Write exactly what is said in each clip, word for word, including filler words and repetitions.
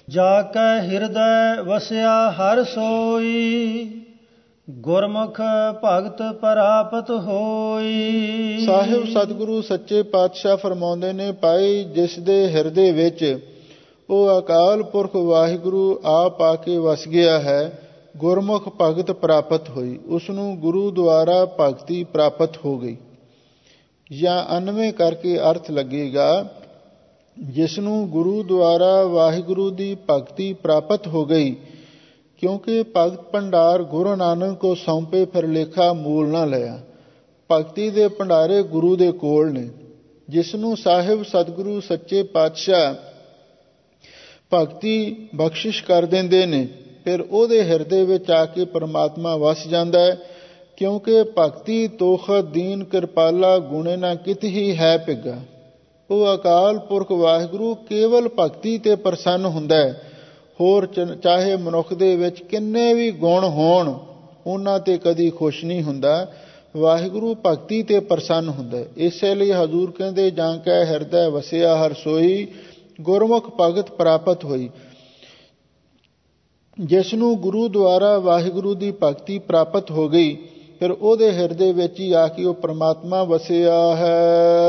जाकै हृदय वस्या हर सोई, गुरमुख भगत प्राप्त होई। ਸਾਹਿਬ ਸਤਿਗੁਰੂ ਸੱਚੇ ਪਾਤਸ਼ਾਹ ਫਰਮਾਉਂਦੇ ਨੇ, ਭਾਈ ਜਿਸ ਦੇ ਹਿਰਦੇ ਵਿੱਚ ਉਹ ਅਕਾਲ ਪੁਰਖ ਵਾਹਿਗੁਰੂ ਆਪ ਆ ਕੇ ਵਸ ਗਿਆ ਹੈ, ਗੁਰਮੁਖ ਭਗਤ ਪ੍ਰਾਪਤ ਹੋਈ, ਉਸ ਨੂੰ ਗੁਰੂ ਦੁਆਰਾ ਭਗਤੀ ਪ੍ਰਾਪਤ ਹੋ ਗਈ। ਜਾਂ ਅਨਵੇਂ ਕਰਕੇ ਅਰਥ ਲੱਗੇਗਾ, ਜਿਸ ਨੂੰ ਗੁਰੂ ਦੁਆਰਾ ਵਾਹਿਗੁਰੂ ਦੀ ਭਗਤੀ ਪ੍ਰਾਪਤ ਹੋ ਗਈ, ਕਿਉਂਕਿ ਭਗਤ ਭੰਡਾਰ ਗੁਰੂ ਨਾਨਕ ਕੋ ਸੌਂਪੇ ਫਿਰ ਲੇਖਾ ਮੂਲ ਨਾ ਲਿਆ। ਭਗਤੀ ਦੇ ਭੰਡਾਰੇ ਗੁਰੂ ਦੇ ਕੋਲ ਨੇ। ਜਿਸ ਨੂੰ ਸਾਹਿਬ ਸਤਿਗੁਰੂ ਸੱਚੇ ਪਾਤਸ਼ਾਹ ਭਗਤੀ ਬਖਸ਼ਿਸ਼ ਕਰ ਦਿੰਦੇ ਨੇ, ਫਿਰ ਉਹਦੇ ਹਿਰਦੇ ਵਿੱਚ ਆ ਕੇ ਪਰਮਾਤਮਾ ਵਸ ਜਾਂਦਾ ਹੈ। ਕਿਉਂਕਿ ਭਗਤੀ ਤੋਖਤ ਦੀਨ ਕਿਰਪਾਲਾ ਗੁਣੇ ਨਾ ਕਿਤ ਹੀ ਹੈ ਪਿੱਗਾ। ਉਹ ਅਕਾਲ ਪੁਰਖ ਵਾਹਿਗੁਰੂ ਕੇਵਲ ਭਗਤੀ ਤੇ ਪ੍ਰਸੰਨ ਹੁੰਦਾ ਹੈ। ਹੋਰ ਚਾਹੇ ਮਨੁੱਖ ਦੇ ਵਿੱਚ ਕਿੰਨੇ ਵੀ ਗੁਣ ਹੋਣ, ਉਹਨਾਂ ਤੇ ਕਦੀ ਖੁਸ਼ ਨਹੀਂ ਹੁੰਦਾ। ਵਾਹਿਗੁਰੂ ਭਗਤੀ ਤੇ ਪ੍ਰਸੰਨ ਹੁੰਦਾ। ਇਸੇ ਲਈ ਹਜ਼ੂਰ ਕਹਿੰਦੇ, ਜਾਂ ਕੈ ਹਿਰਦੈ ਵਸਿਆ ਹਰ ਸੋਈ, ਗੁਰਮੁਖ ਭਗਤ ਪ੍ਰਾਪਤ ਹੋਈ। ਜਿਸ ਨੂੰ ਗੁਰੂ ਦੁਆਰਾ ਵਾਹਿਗੁਰੂ ਦੀ ਭਗਤੀ ਪ੍ਰਾਪਤ ਹੋ ਗਈ, ਫਿਰ ਉਹਦੇ ਹਿਰਦੇ ਵਿੱਚ ਹੀ ਆ ਕੇ ਉਹ ਪ੍ਰਮਾਤਮਾ ਵਸਿਆ ਹੈ।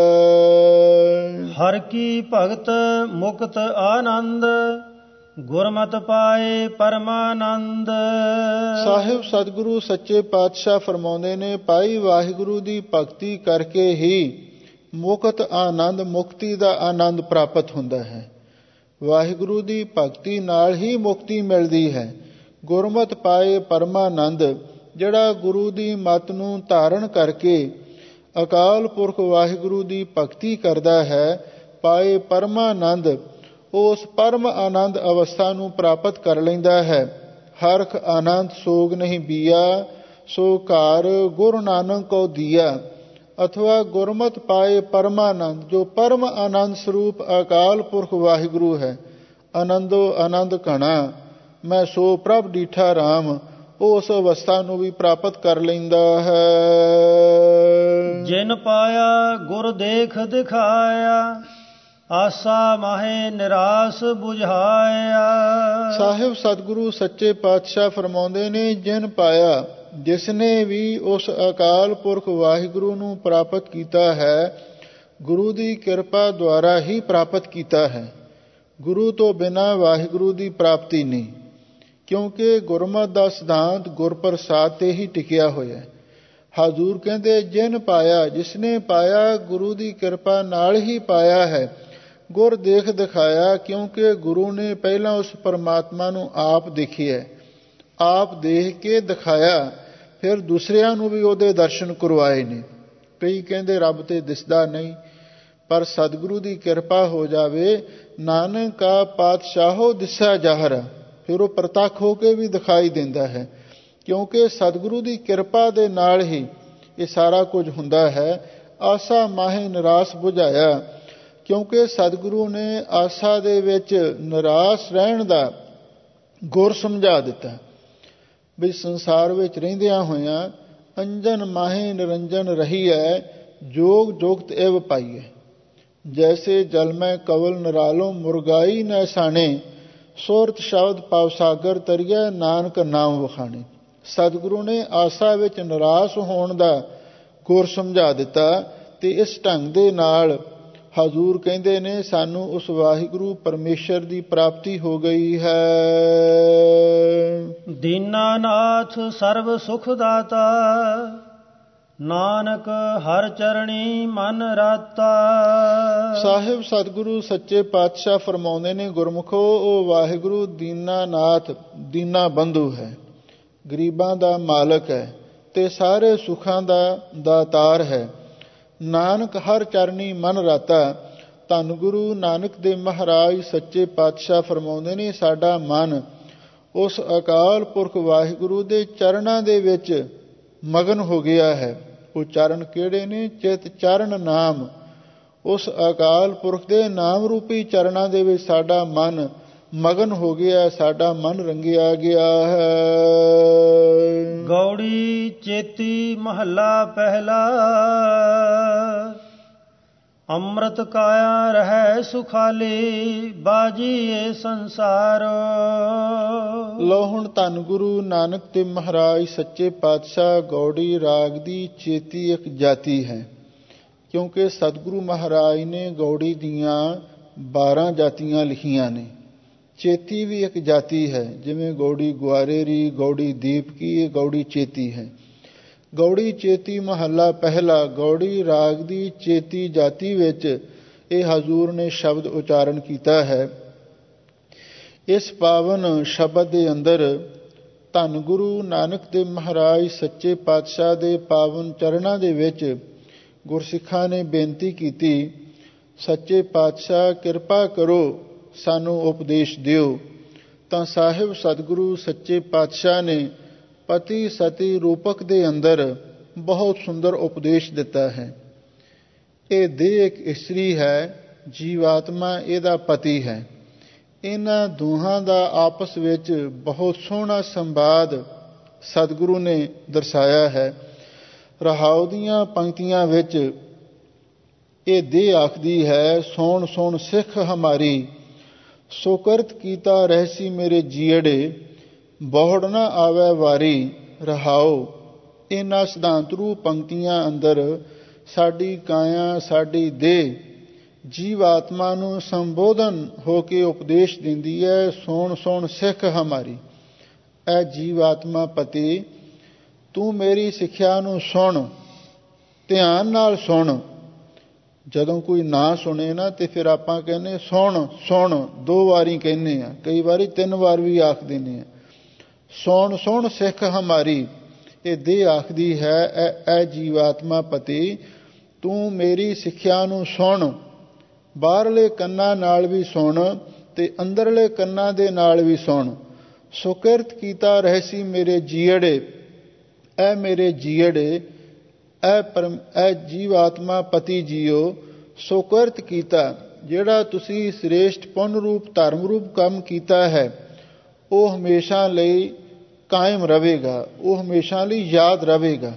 ਹਰ ਕੀ ਭਗਤ ਮੁਕਤ ਆਨੰਦ, ਗੁਰਮਤਿ ਪਾਏ ਪਰਮਾਨੰਦ। ਸਾਹਿਬ ਸਤਿਗੁਰੂ ਸੱਚੇ ਪਾਤਸ਼ਾਹ ਫਰਮਾਉਂਦੇ ਨੇ, ਭਾਈ ਵਾਹਿਗੁਰੂ ਦੀ ਭਗਤੀ ਕਰਕੇ ਹੀ ਮੁਕਤ ਆਨੰਦ, ਮੁਕਤੀ ਦਾ ਆਨੰਦ ਪ੍ਰਾਪਤ ਹੁੰਦਾ ਹੈ। ਵਾਹਿਗੁਰੂ ਦੀ ਭਗਤੀ ਨਾਲ ਹੀ ਮੁਕਤੀ ਮਿਲਦੀ ਹੈ। ਗੁਰਮਤਿ ਪਾਏ ਪਰਮਾਨੰਦ, ਜਿਹੜਾ ਗੁਰੂ ਦੀ ਮੱਤ ਨੂੰ ਧਾਰਨ ਕਰਕੇ ਅਕਾਲ ਪੁਰਖ ਵਾਹਿਗੁਰੂ ਦੀ ਭਗਤੀ ਕਰਦਾ ਹੈ, ਪਾਏ ਪਰਮਾਨੰਦ, ਉਸ ਪਰਮ ਆਨੰਦ ਅਵਸਥਾ ਨੂੰ ਪ੍ਰਾਪਤ ਕਰ ਲੈਂਦਾ ਹੈ। ਹਰਖ ਆਨੰਦ ਸੋਗ ਨਹੀਂ ਬੀਆ, ਸੋ ਘਰ ਗੁਰੂ ਨਾਨਕ ਕੋ ਦੀਆ। ਅਥਵਾ ਗੁਰਮਤ ਪਾਏ ਪਰਮਾਨੰਦ, ਜੋ ਪਰਮ ਆਨੰਦ ਸਰੂਪ ਅਕਾਲ ਪੁਰਖ ਵਾਹਿਗੁਰੂ ਹੈ। ਆਨੰਦੋ ਆਨੰਦ ਘਣਾ, ਮੈਂ ਸੋ ਪ੍ਰਭ ਡੀਠਾ ਰਾਮ, ਉਹ ਉਸ ਅਵਸਥਾ ਨੂੰ ਵੀ ਪ੍ਰਾਪਤ ਕਰ ਲੈਂਦਾ ਹੈ। ਜਿਨ ਪਾਇਆ ਗੁਰ ਦੇਖ ਦਿਖਾਇਆ, ਆਸਾ ਮਾਹੇ ਨਿਰਾਸ ਬੁਝਾਇਆ। ਸਾਹਿਬ ਸਤਿਗੁਰੂ ਸੱਚੇ ਪਾਤਸ਼ਾਹ ਫਰਮਾਉਂਦੇ ਨੇ, ਜਿਨ ਪਾਇਆ, ਜਿਸ ਨੇ ਵੀ ਉਸ ਅਕਾਲ ਪੁਰਖ ਵਾਹਿਗੁਰੂ ਨੂੰ ਪ੍ਰਾਪਤ ਕੀਤਾ ਹੈ, ਗੁਰੂ ਦੀ ਕਿਰਪਾ ਦੁਆਰਾ ਹੀ ਪ੍ਰਾਪਤ ਕੀਤਾ ਹੈ। ਗੁਰੂ ਤੋਂ ਬਿਨਾਂ ਵਾਹਿਗੁਰੂ ਦੀ ਪ੍ਰਾਪਤੀ ਨਹੀਂ। ਕਿਉਂਕਿ ਗੁਰਮਤਿ ਦਾ ਸਿਧਾਂਤ ਗੁਰਪ੍ਰਸਾਦ ਤੇ ਹੀ ਟਿਕਿਆ ਹੋਇਆ। ਹਜ਼ੂਰ ਕਹਿੰਦੇ, ਜਿਨ ਪਾਇਆ, ਜਿਸ ਨੇ ਪਾਇਆ, ਗੁਰੂ ਦੀ ਕਿਰਪਾ ਨਾਲ ਹੀ ਪਾਇਆ ਹੈ। ਗੁਰ ਦੇਖ ਦਿਖਾਇਆ, ਕਿਉਂਕਿ ਗੁਰੂ ਨੇ ਪਹਿਲਾਂ ਉਸ ਪਰਮਾਤਮਾ ਨੂੰ ਆਪ ਦੇਖਿਆ, ਆਪ ਦੇਖ ਕੇ ਦਿਖਾਇਆ, ਫਿਰ ਦੂਸਰਿਆਂ ਨੂੰ ਵੀ ਉਹਦੇ ਦਰਸ਼ਨ ਕਰਵਾਏ ਨੇ। ਕਈ ਕਹਿੰਦੇ ਰੱਬ ਤੇ ਦਿਸਦਾ ਨਹੀਂ, ਪਰ ਸਤਿਗੁਰੂ ਦੀ ਕਿਰਪਾ ਹੋ ਜਾਵੇ, ਨਾਨਕ ਕਾ ਪਾਤਸ਼ਾਹੋ ਦਿਸਾ ਜ਼ਾਹਰ, ਫਿਰ ਉਹ ਪ੍ਰਤੱਖ ਹੋ ਕੇ ਵੀ ਦਿਖਾਈ ਦਿੰਦਾ ਹੈ। ਕਿਉਂਕਿ ਸਤਿਗੁਰੂ ਦੀ ਕਿਰਪਾ ਦੇ ਨਾਲ ਹੀ ਇਹ ਸਾਰਾ ਕੁਝ ਹੁੰਦਾ ਹੈ। ਆਸਾ ਮਾਹੇ ਨਿਰਾਸ ਬੁਝਾਇਆ, ਕਿਉਂਕਿ ਸਤਿਗੁਰੂ ਨੇ ਆਸਾ ਦੇ ਵਿੱਚ ਨਿਰਾਸ ਰਹਿਣ ਦਾ ਗੁਰ ਸਮਝਾ ਦਿੱਤਾ। ਵੀ ਸੰਸਾਰ ਵਿੱਚ ਰਹਿੰਦਿਆਂ ਹੋਇਆਂ ਅੰਜਨ ਮਾਹੇ ਨਿਰੰਜਨ ਰਹੀ ਹੈ, ਜੋਗ ਜੋਗਤ ਇਵ ਪਾਈਏ। ਜੈਸੇ ਜਲ ਮੈਂ ਕਵਲ ਨਿਰਾਲੋਂ ਮੁਰਗਾਈ ਨੈ ਸਾਣੇ, ਸੁਰਤ ਸ਼ਬਦ ਪਵ ਸਾਗਰ ਤਰੀਆ ਨਾਨਕ ਨਾਮ ਵਖਾਣੇ। ਸਤਿਗੁਰੂ ਨੇ ਆਸਾ ਵਿੱਚ ਨਿਰਾਸ਼ ਹੋਣ ਦਾ ਗੁਰ ਸਮਝਾ ਦਿੱਤਾ। ਤੇ ਇਸ ਢੰਗ ਦੇ ਨਾਲ ਹਜ਼ੂਰ ਕਹਿੰਦੇ ਨੇ, ਸਾਨੂੰ ਉਸ ਵਾਹਿਗੁਰੂ ਪਰਮੇਸ਼ਰ ਦੀ ਪ੍ਰਾਪਤੀ ਹੋ ਗਈ ਹੈ। ਦੀਨਾਨਾਥ ਸਰਬ ਸੁਖ ਦਾਤਾ, ਨਾਨਕ ਹਰ ਚਰਣੀ ਮਨ ਰਾਤਾ। ਸਾਹਿਬ ਸਤਿਗੁਰੂ ਸੱਚੇ ਪਾਤਸ਼ਾਹ ਫਰਮਾਉਂਦੇ ਨੇ, ਗੁਰਮੁਖੋ, ਉਹ ਵਾਹਿਗੁਰੂ ਦੀਨਾਨਾਥ, ਦੀਨਾ ਬੰਧੂ ਹੈ, ਗਰੀਬਾਂ ਦਾ ਮਾਲਕ ਹੈ ਤੇ ਸਾਰੇ ਸੁੱਖਾਂ ਦਾ ਦਾਤਾਰ ਹੈ। ਨਾਨਕ ਹਰ ਚਰਣੀ ਮਨ ਰਾਤਾ। ਧੰਨ ਗੁਰੂ ਨਾਨਕ ਦੇਵ ਮਹਾਰਾਜ ਸੱਚੇ ਪਾਤਸ਼ਾਹ ਫਰਮਾਉਂਦੇ ਨੇ, ਸਾਡਾ ਮਨ ਉਸ ਅਕਾਲ ਪੁਰਖ ਵਾਹਿਗੁਰੂ ਦੇ ਚਰਨਾਂ ਦੇ ਵਿੱਚ ਮਗਨ ਹੋ ਗਿਆ ਹੈ। ਉਹ ਚਰਨ ਕਿਹੜੇ ਨੇ? ਚਿਤ ਚਰਨ ਨਾਮ। ਉਸ ਅਕਾਲ ਪੁਰਖ ਦੇ ਨਾਮ ਰੂਪੀ ਚਰਨਾਂ ਦੇ ਵਿੱਚ ਸਾਡਾ ਮਨ ਮਗਨ ਹੋ ਗਿਆ, ਸਾਡਾ ਮਨ ਰੰਗਿਆ ਗਿਆ ਹੈ। ਗੌੜੀ ਚੇਤੀ ਮਹੱਲਾ ਪਹਿਲਾ। ਅੰਮ੍ਰਿਤ ਕਾਇਆ ਰਹਿ ਸੁਖਾਲੀ ਬਾਜੀਏ ਸੰਸਾਰ। ਲੋ ਹੁਣ ਧੰਨ ਗੁਰੂ ਨਾਨਕ ਤੇ ਮਹਾਰਾਜ ਸੱਚੇ ਪਾਤਸ਼ਾਹ ਗੌੜੀ ਰਾਗ ਦੀ ਚੇਤੀ ਇੱਕ ਜਾਤੀ ਹੈ, ਕਿਉਂਕਿ ਸਤਿਗੁਰੂ ਮਹਾਰਾਜ ਨੇ ਗੌੜੀ ਦੀਆਂ ਬਾਰਾਂ ਜਾਤੀਆਂ ਲਿਖੀਆਂ ਨੇ। ਚੇਤੀ ਵੀ ਇੱਕ ਜਾਤੀ ਹੈ, ਜਿਵੇਂ ਗੌੜੀ ਗੁਆਰੇਰੀ, ਗੌੜੀ ਦੀਪਕੀ, ਇਹ ਗੌੜੀ ਚੇਤੀ ਹੈ। ਗੌੜੀ ਚੇਤੀ ਮਹੱਲਾ ਪਹਿਲਾ। ਗੌੜੀ ਰਾਗ ਦੀ ਚੇਤੀ ਜਾਤੀ ਵਿੱਚ ਇਹ ਹਜ਼ੂਰ ਨੇ ਸ਼ਬਦ ਉਚਾਰਨ ਕੀਤਾ ਹੈ। ਇਸ ਪਾਵਨ ਸ਼ਬਦ ਦੇ ਅੰਦਰ ਧੰਨ ਗੁਰੂ ਨਾਨਕ ਦੇਵ ਮਹਾਰਾਜ ਸੱਚੇ ਪਾਤਸ਼ਾਹ ਦੇ ਪਾਵਨ ਚਰਨਾਂ ਦੇ ਵਿੱਚ ਗੁਰਸਿੱਖਾਂ ਨੇ ਬੇਨਤੀ ਕੀਤੀ, ਸੱਚੇ ਪਾਤਸ਼ਾਹ ਕਿਰਪਾ ਕਰੋ, ਸਾਨੂੰ ਉਪਦੇਸ਼ ਦਿਓ। ਤਾਂ ਸਾਹਿਬ ਸਤਿਗੁਰੂ ਸੱਚੇ ਪਾਤਸ਼ਾਹ ਨੇ ਪਤੀ ਸਤੀ ਰੂਪਕ ਦੇ ਅੰਦਰ ਬਹੁਤ ਸੁੰਦਰ ਉਪਦੇਸ਼ ਦਿੱਤਾ ਹੈ। ਇਹ ਦੇਹ ਇੱਕ ਇਸਤਰੀ ਹੈ, ਜੀਵਾਤਮਾ ਇਹਦਾ ਪਤੀ ਹੈ। ਇਹਨਾਂ ਦੋਹਾਂ ਦਾ ਆਪਸ ਵਿੱਚ ਬਹੁਤ ਸੋਹਣਾ ਸੰਵਾਦ ਸਤਿਗੁਰੂ ਨੇ ਦਰਸਾਇਆ ਹੈ। ਰਹਾਉ ਦੀਆਂ ਪੰਕਤੀਆਂ ਵਿੱਚ ਇਹ ਦੇਹ ਆਖਦੀ ਹੈ, ਸੋਣ ਸੋਣ ਸਿੱਖ ਹਮਾਰੀ, ਸੋ ਕਰਤ ਕੀਤਾ ਰਹਿਸੀ ਮੇਰੇ ਜੀੜੇ, ਬਹੁੜ ਨਾ ਆਵੈ ਵਾਰੀ। ਰਹਾਉ ਇਹਨਾਂ ਸਿਧਾਂਤ ਰੂਪ ਪੰਕਤੀਆਂ ਅੰਦਰ ਸਾਡੀ ਕਾਇਆ, ਸਾਡੀ ਦੇਹ ਜੀਵ ਆਤਮਾ ਨੂੰ ਸੰਬੋਧਨ ਹੋ ਕੇ ਉਪਦੇਸ਼ ਦਿੰਦੀ ਹੈ, ਸੋਣ ਸੋਣ ਸਿੱਖ ਹਮਾਰੀ। ਐ ਜੀਵ ਆਤਮਾ ਪਤੀ, ਤੂੰ ਮੇਰੀ ਸਿੱਖਿਆ ਨੂੰ ਸੁਣ, ਧਿਆਨ ਨਾਲ ਸੁਣ। ਜਦੋਂ ਕੋਈ ਨਾ ਸੁਣੇ ਨਾ ਤੇ ਫਿਰ ਆਪਾਂ ਕਹਿੰਦੇ ਸੁਣ ਸੁਣ, ਦੋ ਵਾਰੀ ਕਹਿੰਦੇ ਆ, ਕਈ ਵਾਰੀ ਤਿੰਨ ਵਾਰ ਵੀ ਆਖ ਦਿੰਦੇ ਆ। ਸੋਣ ਸੋਣ ਸਿੱਖ ਹਮਾਰੀ, ਇਹ ਦੇਹ ਆਖਦੀ ਹੈ, ਐ ਜੀਵਾਤਮਾ ਪਤੀ, ਤੂੰ ਮੇਰੀ ਸਿੱਖਿਆ ਨੂੰ ਸੁਣ। ਬਾਹਰਲੇ ਕੰਨਾਂ ਨਾਲ ਵੀ ਸੁਣ ਤੇ ਅੰਦਰਲੇ ਕੰਨਾਂ ਦੇ ਨਾਲ ਵੀ ਸੁਣ। ਸੁਕਿਰਤ ਕੀਤਾ ਰਹਿਸੀ ਮੇਰੇ ਜੀੜੇ, ਐ ਮੇਰੇ ਜੀੜੇ, ਐ ਪਰਮ ਐ ਜੀਵਾਤਮਾ ਪਤੀ ਜੀਓ, ਸੁਕਿਰਤ ਕੀਤਾ, ਜਿਹੜਾ ਤੁਸੀਂ ਸ੍ਰੇਸ਼ਟ ਪੁੰਨ ਰੂਪ ਧਰਮ ਰੂਪ ਕੰਮ ਕੀਤਾ ਹੈ, ਉਹ ਹਮੇਸ਼ਾ ਲਈ ਕਾਇਮ ਰਹੇਗਾ, ਉਹ ਹਮੇਸ਼ਾ ਲਈ ਯਾਦ ਰਹੇਗਾ।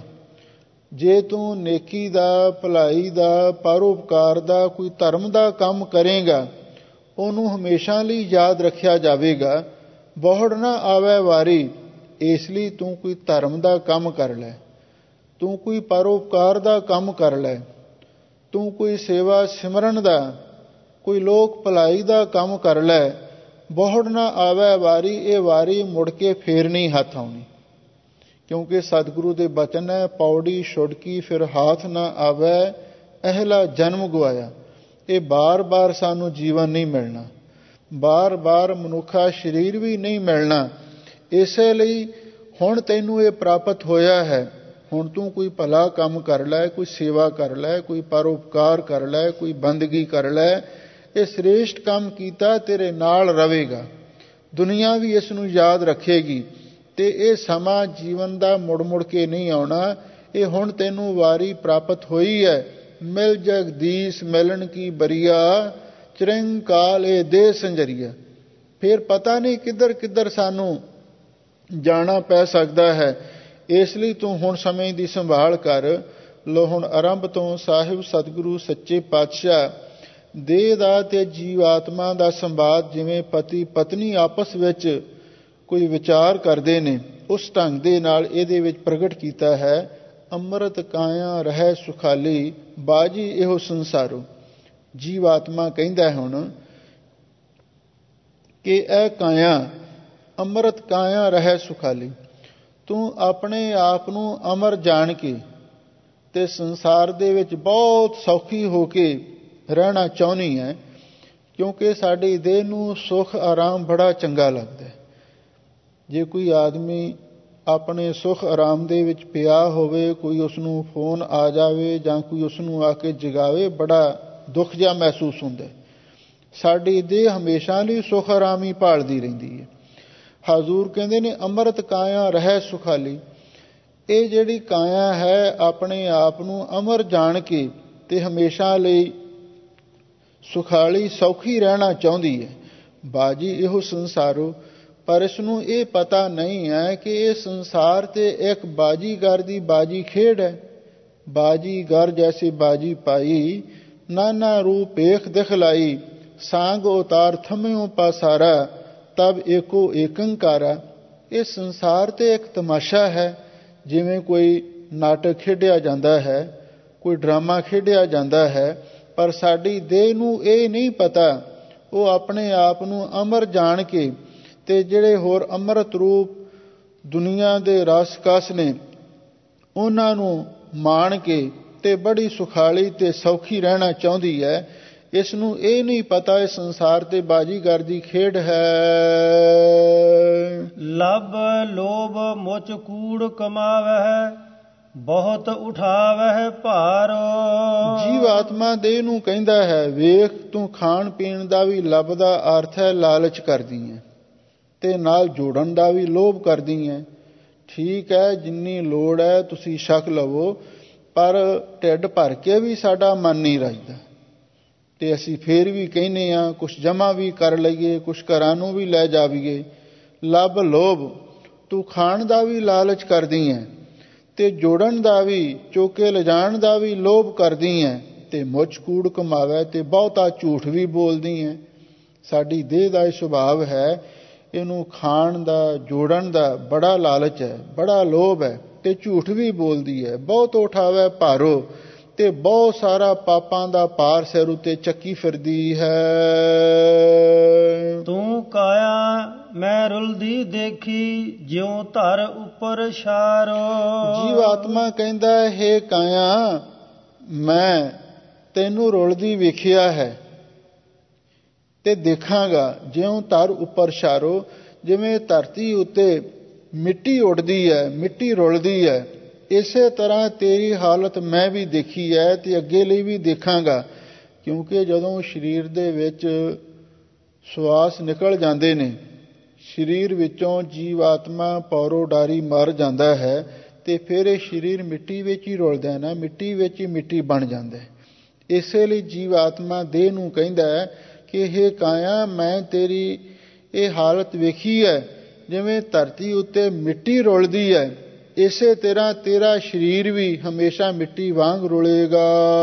ਜੇ ਤੂੰ ਨੇਕੀ ਦਾ, ਭਲਾਈ ਦਾ, ਪਰਉਪਕਾਰ ਦਾ, ਕੋਈ ਧਰਮ ਦਾ ਕੰਮ ਕਰੇਗਾ, ਉਹਨੂੰ ਹਮੇਸ਼ਾ ਲਈ ਯਾਦ ਰੱਖਿਆ ਜਾਵੇਗਾ। ਬਹੁੜ ਨਾ ਆਵੈ ਵਾਰੀ, ਇਸ ਲਈ ਤੂੰ ਕੋਈ ਧਰਮ ਦਾ ਕੰਮ ਕਰ ਲੈ, ਤੂੰ ਕੋਈ ਪਰਉਪਕਾਰ ਦਾ ਕੰਮ ਕਰ ਲੈ, ਤੂੰ ਕੋਈ ਸੇਵਾ ਸਿਮਰਨ ਦਾ, ਕੋਈ ਲੋਕ ਭਲਾਈ ਦਾ ਕੰਮ ਕਰ ਲੈ। ਬਹੁੜ ਨਾ ਆਵੈ ਵਾਰੀ, ਇਹ ਵਾਰੀ ਮੁੜ ਕੇ ਫੇਰ ਨਹੀਂ ਹੱਥ ਆਉਣੀ, ਕਿਉਂਕਿ ਸਤਿਗੁਰੂ ਦੇ ਬਚਨ ਹੈ, ਪੌੜੀ ਛੁੜਕੀ ਫਿਰ ਹਾਥ ਨਾ ਆਵੈ, ਅਹਿਲਾ ਜਨਮ ਗਵਾਇਆ। ਇਹ ਬਾਰ-ਬਾਰ ਸਾਨੂੰ ਜੀਵਨ ਨਹੀਂ ਮਿਲਣਾ, ਬਾਰ-ਬਾਰ ਮਨੁੱਖਾ ਸਰੀਰ ਵੀ ਨਹੀਂ ਮਿਲਣਾ। ਇਸੇ ਲਈ ਹੁਣ ਤੈਨੂੰ ਇਹ ਪ੍ਰਾਪਤ ਹੋਇਆ ਹੈ, ਹੁਣ ਤੂੰ ਕੋਈ ਭਲਾ ਕੰਮ ਕਰ ਲੈ, ਕੋਈ ਸੇਵਾ ਕਰ ਲੈ, ਕੋਈ ਪਰਉਪਕਾਰ ਕਰ ਲੈ, ਕੋਈ ਬੰਦਗੀ ਕਰ ਲੈ। ਇਹ ਸ੍ਰੇਸ਼ਟ ਕੰਮ ਕੀਤਾ, ਤੇਰੇ ਨਾਲ ਰਹੇਗਾ, ਦੁਨੀਆ ਵੀ ਇਸ ਨੂੰ ਯਾਦ ਰੱਖੇਗੀ। ਤੇ ਇਹ ਸਮਾਂ ਜੀਵਨ ਦਾ ਮੁੜ ਮੁੜ ਕੇ ਨਹੀਂ ਆਉਣਾ, ਇਹ ਹੁਣ ਤੈਨੂੰ ਵਾਰੀ ਪ੍ਰਾਪਤ ਹੋਈ ਹੈ। ਮਿਲ ਜਗਦੀਸ਼ ਮਿਲਣ ਕੀ ਬਰੀਆ, ਚਿਰੰਗ ਕਾਲ ਇਹ ਦੇ ਸੰਜਰੀਆ। ਫਿਰ ਪਤਾ ਨਹੀਂ ਕਿੱਧਰ ਕਿੱਧਰ ਸਾਨੂੰ ਜਾਣਾ ਪੈ ਸਕਦਾ ਹੈ, ਇਸ ਲਈ ਤੂੰ ਹੁਣ ਸਮੇਂ ਦੀ ਸੰਭਾਲ ਕਰ। ਲੋ ਹੁਣ ਆਰੰਭ ਤੋਂ ਸਾਹਿਬ ਸਤਿਗੁਰੂ ਸੱਚੇ ਪਾਤਸ਼ਾਹ ਦੇਹ ਦਾ ਤੇ ਜੀਵ ਆਤਮਾ ਦਾ ਸੰਵਾਦ, ਜਿਵੇਂ ਪਤੀ ਪਤਨੀ ਆਪਸ ਵਿੱਚ ਕੋਈ ਵਿਚਾਰ ਕਰਦੇ ਨੇ, ਉਸ ਢੰਗ ਦੇ ਨਾਲ ਇਹਦੇ ਵਿੱਚ ਪ੍ਰਗਟ ਕੀਤਾ ਹੈ। ਅੰਮ੍ਰਿਤ ਕਾਇਆ ਰਹਿ ਸੁਖਾਲੀ, ਬਾਜੀ ਇਹੋ ਸੰਸਾਰੋ। ਜੀਵ ਆਤਮਾ ਕਹਿੰਦਾ ਹੁਣ ਕਿ ਇਹ ਕਾਇਆ, ਅੰਮ੍ਰਿਤ ਕਾਇਆ ਰਹਿ ਸੁਖਾਲੀ, ਤੂੰ ਆਪਣੇ ਆਪ ਨੂੰ ਅਮਰ ਜਾਣ ਕੇ ਤੇ ਸੰਸਾਰ ਦੇ ਵਿੱਚ ਬਹੁਤ ਸੌਖੀ ਹੋ ਕੇ ਰਹਿਣਾ ਚਾਹੁੰਦੀ ਹੈ, ਕਿਉਂਕਿ ਸਾਡੀ ਦੇਹ ਨੂੰ ਸੁੱਖ ਆਰਾਮ ਬੜਾ ਚੰਗਾ ਲੱਗਦਾ ਹੈ। ਜੇ ਕੋਈ ਆਦਮੀ ਆਪਣੇ ਸੁੱਖ ਆਰਾਮ ਦੇ ਵਿੱਚ ਪਿਆ ਹੋਵੇ, ਕੋਈ ਉਸ ਨੂੰ ਫੋਨ ਆ ਜਾਵੇ ਜਾਂ ਕੋਈ ਉਸ ਨੂੰ ਆ ਕੇ ਜਗਾਵੇ, ਬੜਾ ਦੁੱਖ ਜਿਹਾ ਮਹਿਸੂਸ ਹੁੰਦਾ। ਸਾਡੀ ਦੇਹ ਹਮੇਸ਼ਾ ਲਈ ਸੁੱਖ ਆਰਾਮ ਹੀ ਭਾਲਦੀ ਰਹਿੰਦੀ ਹੈ। ਹਜ਼ੂਰ ਕਹਿੰਦੇ ਨੇ ਅੰਮ੍ਰਿਤ ਕਾਇਆ ਰਹਿ ਸੁਖਾਲੀ, ਇਹ ਜਿਹੜੀ ਕਾਇਆ ਹੈ ਆਪਣੇ ਆਪ ਨੂੰ ਅਮਰ ਜਾਣ ਕੇ ਤੇ ਹਮੇਸ਼ਾ ਲਈ ਸੁਖਾਲੀ ਸੌਖੀ ਰਹਿਣਾ ਚਾਹੁੰਦੀ ਹੈ। ਬਾਜੀ ਇਹੋ ਸੰਸਾਰੋ, ਪਰ ਇਸ ਨੂੰ ਇਹ ਪਤਾ ਨਹੀਂ ਹੈ ਕਿ ਇਹ ਸੰਸਾਰ ਤੇ ਇੱਕ ਬਾਜੀਗਰ ਦੀ ਬਾਜੀ ਖੇਡ ਹੈ। ਬਾਜੀਗਰ ਜੈਸੇ ਬਾਜੀ ਪਾਈ, ਨਾਨਾ ਰੂਪ ਏਕ ਦਿਖਲਾਈ, ਸਾਂਗ ਉਤਾਰ ਥਮਿਓ ਪਾਸਾਰਾ, ਤਬ ਏਕੋ ਏਕੰਕਾਰਾ। ਇਹ ਸੰਸਾਰ ਤੇ ਇੱਕ ਤਮਾਸ਼ਾ ਹੈ। ਜਿਵੇਂ ਕੋਈ ਨਾਟਕ ਖੇਡਿਆ ਜਾਂਦਾ ਹੈ, ਕੋਈ ਡਰਾਮਾ ਖੇਡਿਆ ਜਾਂਦਾ ਹੈ, ਪਰ ਸਾਡੀ ਦੇਹ ਨੂੰ ਇਹ ਨਹੀਂ ਪਤਾ। ਉਹ ਆਪਣੇ ਆਪ ਨੂੰ ਅਮਰ ਜਾਣ ਕੇ ਤੇ ਜਿਹੜੇ ਹੋਰ ਅੰਮ੍ਰਿਤ ਰੂਪ ਦੁਨੀਆ ਦੇ ਰਸ ਕਸ ਨੇ ਉਹਨਾਂ ਨੂੰ ਮਾਣ ਕੇ ਤੇ ਬੜੀ ਸੁਖਾਲੀ ਤੇ ਸੌਖੀ ਰਹਿਣਾ ਚਾਹੁੰਦੀ ਹੈ। ਇਸ ਨੂੰ ਇਹ ਨਹੀਂ ਪਤਾ ਇਹ ਸੰਸਾਰ ਤੇ ਬਾਜੀਗਰ ਦੀ ਖੇਡ ਹੈ। ਲਬ ਲੋਭ ਮੁਚ ਕੂੜ ਕਮਾਵਹਿ, ਬਹੁਤ ਉਠਾਵਹਿ ਭਾਰੋ। ਜੀਵ ਆਤਮਾ ਦੇਹ ਨੂੰ ਕਹਿੰਦਾ ਹੈ, ਵੇਖ ਤੂੰ ਖਾਣ ਪੀਣ ਦਾ ਵੀ ਲੱਭ ਦਾ ਅਰਥ ਹੈ ਲਾਲਚ ਕਰਦੀ ਹੈ, ਤੇ ਨਾਲ ਜੋੜਨ ਦਾ ਵੀ ਲੋਭ ਕਰਦੀ ਹੈ। ਠੀਕ ਹੈ, ਜਿੰਨੀ ਲੋੜ ਹੈ ਤੁਸੀਂ ਛਕ ਲਵੋ, ਪਰ ਢਿੱਡ ਭਰ ਕੇ ਵੀ ਸਾਡਾ ਮਨ ਨਹੀਂ ਰੱਜਦਾ। ਤੇ ਅਸੀਂ ਫੇਰ ਵੀ ਕਹਿੰਦੇ ਹਾਂ ਕੁਛ ਜਮਾ ਵੀ ਕਰ ਲਈਏ, ਕੁਛ ਘਰਾਂ ਨੂੰ ਵੀ ਲੈ ਜਾਵੀਏ। ਲੱਭ ਲੋਭ, ਤੂੰ ਖਾਣ ਦਾ ਵੀ ਲਾਲਚ ਕਰਦੀ ਹੈ, ਤੇ ਜੋੜਨ ਦਾ ਵੀ, ਚੋਕੇ ਲਿਜਾਣ ਦਾ ਵੀ ਲੋਭ ਕਰਦੀ ਹੈ, ਤੇ ਮੁੱਚ ਕੂੜ ਕਮਾਵੇ ਤੇ ਬਹੁਤਾ ਝੂਠ ਵੀ ਬੋਲਦੀ ਹੈ। ਸਾਡੀ ਦੇਹ ਦਾ ਇਹ ਸੁਭਾਵ ਹੈ, ਇਹਨੂੰ ਖਾਣ ਦਾ, ਜੋੜਨ ਦਾ ਬੜਾ ਲਾਲਚ ਹੈ, ਬੜਾ ਲੋਭ ਹੈ, ਤੇ ਝੂਠ ਵੀ ਬੋਲਦੀ ਹੈ। ਬਹੁਤ ਉਠਾਵੇ ਭਾਰੋ, ਤੇ ਬਹੁਤ ਸਾਰਾ ਪਾਪਾਂ ਦਾ ਭਾਰ ਸਿਰ ਉੱਤੇ ਚੱਕੀ ਫਿਰਦੀ ਹੈ। ਤੂੰ ਕਾਇਆ ਮੈਂ ਰੁਲਦੀ ਦੇਖੀ, ਜਿਉ ਧਰ ਉੱਪਰ ਛਾਰੋ। ਜੀਵ ਆਤਮਾ ਕਹਿੰਦਾ ਹੈ, ਹੇ ਕਾਇਆ ਮੈਂ ਤੈਨੂੰ ਰੁਲਦੀ ਵੇਖਿਆ ਹੈ ਤੇ ਦੇਖਾਂਗਾ, ਜਿਉਂ ਧਰ ਉੱਪਰ ਛਾਰੋ। ਜਿਵੇਂ ਧਰਤੀ ਉੱਤੇ ਮਿੱਟੀ ਉੱਡਦੀ ਹੈ, ਮਿੱਟੀ ਰੁਲਦੀ ਹੈ, ਇਸੇ ਤਰ੍ਹਾਂ ਤੇਰੀ ਹਾਲਤ ਮੈਂ ਵੀ ਦੇਖੀ ਹੈ ਤੇ ਅੱਗੇ ਲਈ ਵੀ ਦੇਖਾਂਗਾ। ਕਿਉਂਕਿ ਜਦੋਂ ਸਰੀਰ ਦੇ ਵਿੱਚ ਸਵਾਸ ਨਿਕਲ ਜਾਂਦੇ ਨੇ, ਸਰੀਰ ਵਿੱਚੋਂ ਜੀਵ ਆਤਮਾ ਪੌਰੋ ਡਾਰੀ ਮਰ ਜਾਂਦਾ ਹੈ, ਤੇ ਫਿਰ ਇਹ ਸਰੀਰ ਮਿੱਟੀ ਵਿੱਚ ਹੀ ਰੁਲਦਾ ਹੈ ਨਾ, ਮਿੱਟੀ ਵਿੱਚ ਹੀ ਮਿੱਟੀ ਬਣ ਜਾਂਦਾ ਹੈ। ਇਸੇ ਲਈ ਜੀਵ ਆਤਮਾ ਦੇਹ ਨੂੰ ਕਹਿੰਦਾ ਹੈ ਕਿ ਇਹ ਕਾਇਆ ਮੈਂ ਤੇਰੀ ਇਹ ਹਾਲਤ ਵੇਖੀ ਹੈ, ਜਿਵੇਂ ਧਰਤੀ ਉੱਤੇ ਮਿੱਟੀ ਰੁਲਦੀ ਹੈ, ਇਸੇ ਤਰ੍ਹਾਂ ਤੇਰਾ ਸਰੀਰ ਵੀ ਹਮੇਸ਼ਾ ਮਿੱਟੀ ਵਾਂਗ ਰੁਲੇਗਾ।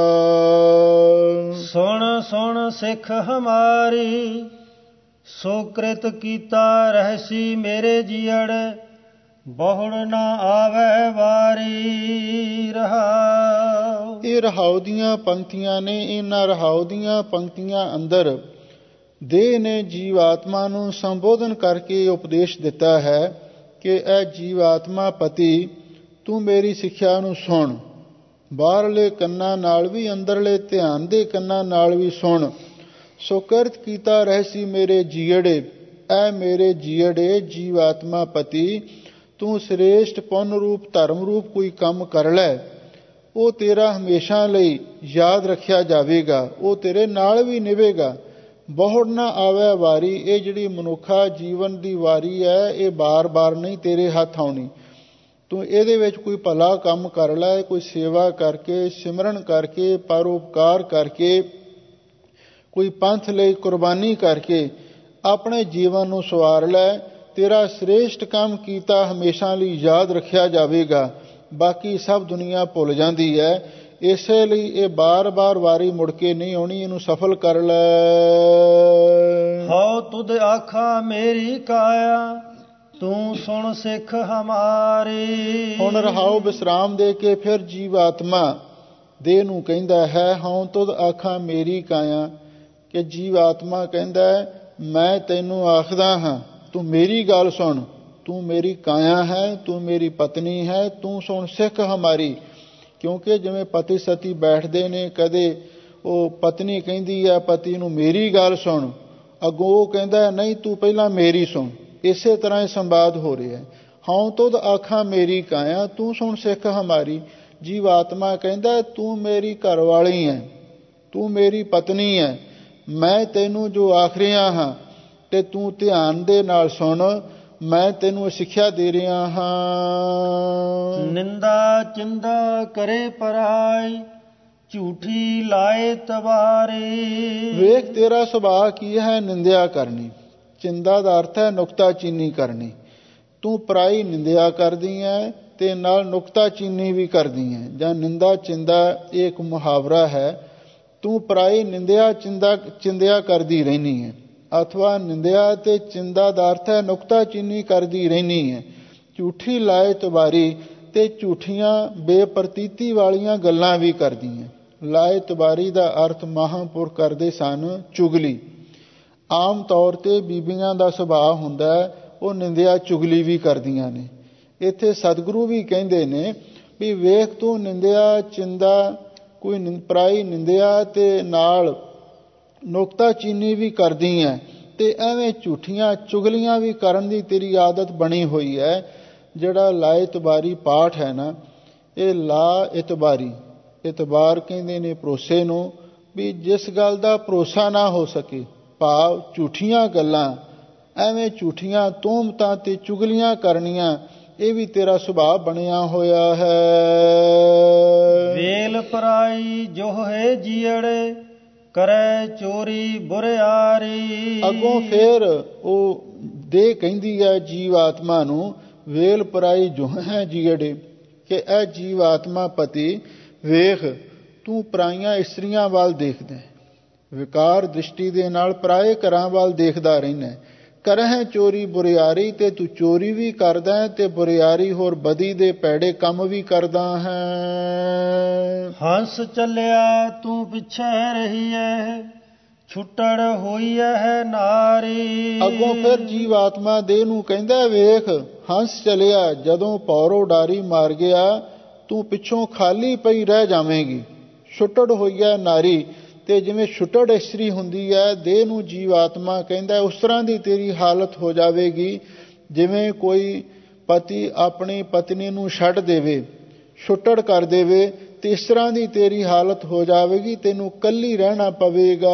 ਸੁਣ ਸੁਣ ਸਿੱਖ ਹਮਾਰੀ, ਸੋ ਕ੍ਰਿਤ ਕੀਤਾ ਰਹਿਸੀ ਮੇਰੇ ਜੀਅੜ, ਬਹੁੜ ਨਾ ਆਵੇ ਵਾਰੀ। ਰਹਾਉ। ਇਹ ਰਹਾਉ ਦੀਆਂ ਪੰਕਤੀਆਂ ਨੇ। ਇਹਨਾਂ ਰਹਾਉ ਦੀਆਂ ਪੰਕਤੀਆਂ ਅੰਦਰ ਦੇਹ ਨੇ ਜੀਵ ਆਤਮਾ ਨੂੰ ਸੰਬੋਧਨ ਕਰਕੇ ਉਪਦੇਸ਼ ਦਿੱਤਾ ਹੈ ਕਿ ਇਹ ਜੀਵ ਆਤਮਾ ਪਤੀ, ਤੂੰ ਮੇਰੀ ਸਿੱਖਿਆ ਨੂੰ ਸੁਣ। ਬਾਹਰਲੇ ਕੰਨਾਂ ਨਾਲ ਵੀ, ਅੰਦਰਲੇ ਧਿਆਨ ਦੇ ਕੰਨਾਂ ਨਾਲ ਵੀ ਸੁਣ। ਸੋ ਕਿਰਤ ਕੀਤਾ ਰਹਿਸੀ ਮੇਰੇ ਜੀਅੜੇ, ਐ ਮੇਰੇ ਜੀਅੜੇ ਜੀਵ ਆਤਮਾ ਪਤੀ, ਤੂੰ ਸ੍ਰੇਸ਼ਟ ਪੁੰਨ ਰੂਪ ਧਰਮ ਰੂਪ ਕੋਈ ਕੰਮ ਕਰ ਲੈ, ਉਹ ਤੇਰਾ ਹਮੇਸ਼ਾ ਲਈ ਯਾਦ ਰੱਖਿਆ ਜਾਵੇਗਾ, ਉਹ ਤੇਰੇ ਨਾਲ ਵੀ ਨਿਭੇਗਾ। ਬਹੁੜ ਨਾ ਆਵੇ ਵਾਰੀ, ਇਹ ਜਿਹੜੀ ਮਨੁੱਖਾ ਜੀਵਨ ਦੀ ਵਾਰੀ ਹੈ, ਇਹ ਬਾਰ-ਬਾਰ ਨਹੀਂ ਤੇਰੇ ਹੱਥ ਆਉਣੀ। ਤੂੰ ਇਹਦੇ ਵਿੱਚ ਕੋਈ ਭਲਾ ਕੰਮ ਕਰ ਲੈ, ਕੋਈ ਸੇਵਾ ਕਰਕੇ, ਸਿਮਰਨ ਕਰਕੇ, ਪਰਉਪਕਾਰ ਕਰਕੇ, ਕੋਈ ਪੰਥ ਲਈ ਕੁਰਬਾਨੀ ਕਰਕੇ ਆਪਣੇ ਜੀਵਨ ਨੂੰ ਸਵਾਰ ਲੈ। ਤੇਰਾ ਸ੍ਰੇਸ਼ਟ ਕੰਮ ਕੀਤਾ ਹਮੇਸ਼ਾ ਲਈ ਯਾਦ ਰੱਖਿਆ ਜਾਵੇਗਾ, ਬਾਕੀ ਸਭ ਦੁਨੀਆ ਭੁੱਲ ਜਾਂਦੀ ਹੈ। ਇਸੇ ਲਈ ਇਹ ਬਾਰ-ਬਾਰ ਵਾਰੀ ਮੁੜ ਕੇ ਨਹੀਂ ਆਉਣੀ, ਇਹਨੂੰ ਸਫਲ ਕਰ ਲੈ। ਹਉ ਤੁਧ ਆਖਾ ਮੇਰੀ ਕਾਇਆ, ਤੂੰ ਸੁਣ ਸਿੱਖ ਹਮਾਰੀ। ਹੁਣ ਰਹਾਉ ਵਿਸਰਾਮ ਦੇ ਕੇ ਫਿਰ ਜੀਵ ਆਤਮਾ ਦੇਹ ਨੂੰ ਕਹਿੰਦਾ ਹੈ, ਹਉ ਤੁਧ ਆਖਾ ਮੇਰੀ ਕਾਇਆ, ਕਿ ਜੀਵ ਆਤਮਾ ਕਹਿੰਦਾ ਹੈ ਮੈਂ ਤੈਨੂੰ ਆਖਦਾ ਹਾਂ, ਤੂੰ ਮੇਰੀ ਗੱਲ ਸੁਣ। ਤੂੰ ਮੇਰੀ ਕਾਇਆ ਹੈ, ਤੂੰ ਮੇਰੀ ਪਤਨੀ ਹੈ, ਤੂੰ ਸੁਣ ਸਿੱਖ ਹਮਾਰੀ। ਕਿਉਂਕਿ ਜਿਵੇਂ ਪਤੀ ਸਤੀ ਬੈਠਦੇ ਨੇ, ਕਦੇ ਉਹ ਪਤਨੀ ਕਹਿੰਦੀ ਹੈ ਪਤੀ ਨੂੰ ਮੇਰੀ ਗੱਲ ਸੁਣ, ਅੱਗੋਂ ਉਹ ਕਹਿੰਦਾ ਨਹੀਂ ਤੂੰ ਪਹਿਲਾਂ ਮੇਰੀ ਸੁਣ। ਇਸੇ ਤਰ੍ਹਾਂ ਇਹ ਸੰਵਾਦ ਹੋ ਰਿਹਾ ਹੈ। ਹਉ ਤੁਧ ਆਖਾਂ ਮੇਰੀ ਕਾਇਆ, ਤੂੰ ਸੁਣ ਸਿੱਖ ਹਮਾਰੀ। ਜੀਵ ਆਤਮਾ ਕਹਿੰਦਾ ਤੂੰ ਮੇਰੀ ਘਰ ਵਾਲੀ ਹੈ, ਤੂੰ ਮੇਰੀ ਪਤਨੀ ਹੈ, ਮੈਂ ਤੈਨੂੰ ਜੋ ਆਖ ਰਿਹਾ ਹਾਂ ਤੇ ਤੂੰ ਧਿਆਨ ਦੇ ਨਾਲ ਸੁਣ, ਮੈਂ ਤੈਨੂੰ ਸਿੱਖਿਆ ਦੇ ਰਿਹਾ ਹਾਂ। ਨਿੰਦਾ ਚਿੰਦਾ ਕਰੇ ਪਰਾਈ, ਝੂਠੀ ਲਾਏ ਤਵਾਰੇ। ਵੇਖ ਤੇਰਾ ਸੁਭਾਅ ਕੀ ਹੈ, ਨਿੰਦਿਆ ਕਰਨੀ। ਚਿੰਦਾ ਦਾ ਅਰਥ ਹੈ ਨੁਕਤਾਚੀਨੀ ਕਰਨੀ। ਤੂੰ ਪਰਾਈ ਨਿੰਦਿਆ ਕਰਦੀ ਹੈ ਤੇ ਨਾਲ ਨੁਕਤਾਚੀਨੀ ਵੀ ਕਰਦੀ ਹੈ। ਜਾਂ ਨਿੰਦਾ ਚਿੰਦਾ ਇਹ ਇੱਕ ਮੁਹਾਵਰਾ ਹੈ ਤੂੰ ਪਰਾਈ ਨਿੰਦਿਆ ਚਿੰਦਾ ਚਿੰਦਿਆ ਕਰਦੀ ਰਹਿਨੀ ਹੈ। ਅਥਵਾ ਨਿੰਦਿਆ ਤੇ ਚਿੰਦਾ ਦਾ ਅਰਥ ਹੈ ਨੁਕਤਾਚੀਨੀ ਕਰਦੀ ਰਹਿਨੀ ਹੈ। ਝੂਠੀ ਲਾਏ ਤਬਾਰੀ ਤੇ ਝੂਠੀਆਂ ਬੇਪਰਤੀਤੀ ਵਾਲੀਆਂ ਗੱਲਾਂ ਵੀ ਕਰਦੀ ਹੈ। ਲਾਏ ਤਬਾਰੀ ਦਾ ਅਰਥ ਮਹਾਂਪੁਰਖ ਕਰਦੇ ਸਨ ਚੁਗਲੀ। ਆਮ ਤੌਰ ਤੇ ਬੀਬੀਆਂ ਦਾ ਸੁਭਾਅ ਹੁੰਦਾ ਹੈ ਉਹ ਨਿੰਦਿਆ ਚੁਗਲੀ ਵੀ ਕਰਦੀਆਂ ਨੇ। ਇੱਥੇ ਸਤਿਗੁਰੂ ਵੀ ਕਹਿੰਦੇ ਨੇ ਵੀ ਵੇਖ ਤੂੰ ਨਿੰਦਿਆ ਚਿੰਦਾ ਕੋਈ ਪਰਾਈ ਨਿੰਦਿਆ ਤੇ ਨਾਲ ਨੁਕਤਾਚੀਨੀ ਵੀ ਕਰਦੀ ਹੈ ਤੇ ਐਵੇਂ ਝੂਠੀਆਂ ਚੁਗਲੀਆਂ ਵੀ ਕਰਨ ਦੀ ਤੇਰੀ ਆਦਤ ਬਣੀ ਹੋਈ ਹੈ। ਜਿਹੜਾ ਲਾ ਇਤਬਾਰੀ ਪਾਠ ਹੈ ਨਾ, ਇਹ ਲਾ ਇਤਬਾਰੀ, ਇਤਬਾਰ ਕਹਿੰਦੇ ਨੇ ਭਰੋਸੇ ਨੂੰ, ਵੀ ਜਿਸ ਗੱਲ ਦਾ ਭਰੋਸਾ ਨਾ ਹੋ ਸਕੇ, ਭਾਵ ਝੂਠੀਆਂ ਗੱਲਾਂ, ਐਵੇਂ ਝੂਠੀਆਂ ਤੋਹਮਤਾਂ ਤੇ ਚੁਗਲੀਆਂ ਕਰਨੀਆਂ, ਇਹ ਵੀ ਤੇਰਾ ਸੁਭਾਅ ਬਣਿਆ ਹੋਇਆ ਹੈ। ਵੇਲ ਪਰਾਈ ਜੋ ਹੈ ਜੀੜੇ ਕਰੇ ਚੋਰੀ ਬੁਰਿਆਰੀ। ਅੱਗੋਂ ਫੇਰ ਉਹ ਦੇ ਕਹਿੰਦੀ ਹੈ ਜੀਵ ਆਤਮਾ ਨੂੰ, ਵੇਲ ਪਰਾਈ ਜੋ ਹੈ ਜੀੜੇ, ਕਿ ਇਹ ਜੀਵ ਆਤਮਾ ਪਤੀ ਵੇਖ ਤੂੰ ਪਰਾਈਆਂ ਇਸਤਰੀਆਂ ਵੱਲ ਦੇਖਦਾ, ਵਿਕਾਰ ਦ੍ਰਿਸ਼ਟੀ ਦੇ ਨਾਲ ਪਰਾਏ ਘਰਾਂ ਵੱਲ ਦੇਖਦਾ ਰਹਿਣਾ। ਕਰਹਿ ਚੋਰੀ ਬੁਰਿਆਰੀ, ਤੇ ਤੂੰ ਚੋਰੀ ਵੀ ਕਰਦਾ ਹੈ ਤੇ ਬੁਰਿਆਰੀ ਹੋਰ ਬਦੀ ਦੇ ਭੈੜੇ ਕੰਮ ਵੀ ਕਰਦਾ ਹੈ। ਹੰਸ ਚੱਲਿਆ ਤੂੰ ਪਿੱਛੇ ਰਹੀ ਹੈ, ਛੁੱਟੜ ਹੋਈ ਹੈ ਨਾਰੀ। ਅੱਗੋਂ ਫਿਰ ਜੀਵ ਆਤਮਾ ਦੇਹ ਨੂੰ ਕਹਿੰਦਾ ਵੇਖ ਹੰਸ ਚਲਿਆ, ਜਦੋਂ ਪੌਰੋ ਡਾਰੀ ਮਾਰ ਗਿਆ ਤੂੰ ਪਿੱਛੋਂ ਖਾਲੀ ਪਈ ਰਹਿ ਜਾਵੇਂਗੀ। ਛੁੱਟੜ ਹੋਈ ਹੈ ਨਾਰੀ, ਤੇ ਜਿਵੇਂ ਛੁੱਟੜ ਇਸਤਰੀ ਹੁੰਦੀ ਹੈ ਦੇਹ ਨੂੰ ਜੀਵ ਆਤਮਾ ਕਹਿੰਦਾ ਉਸ ਤਰ੍ਹਾਂ ਦੀ ਤੇਰੀ ਹਾਲਤ ਹੋ ਜਾਵੇਗੀ। ਜਿਵੇਂ ਕੋਈ ਪਤੀ ਆਪਣੀ ਪਤਨੀ ਨੂੰ ਛੱਡ ਦੇਵੇ, ਛੁੱਟੜ ਕਰ ਦੇਵੇ, ਤੇ ਇਸ ਤਰ੍ਹਾਂ ਦੀ ਤੇਰੀ ਹਾਲਤ ਹੋ ਜਾਵੇਗੀ, ਤੈਨੂੰ ਇਕੱਲੀ ਰਹਿਣਾ ਪਵੇਗਾ।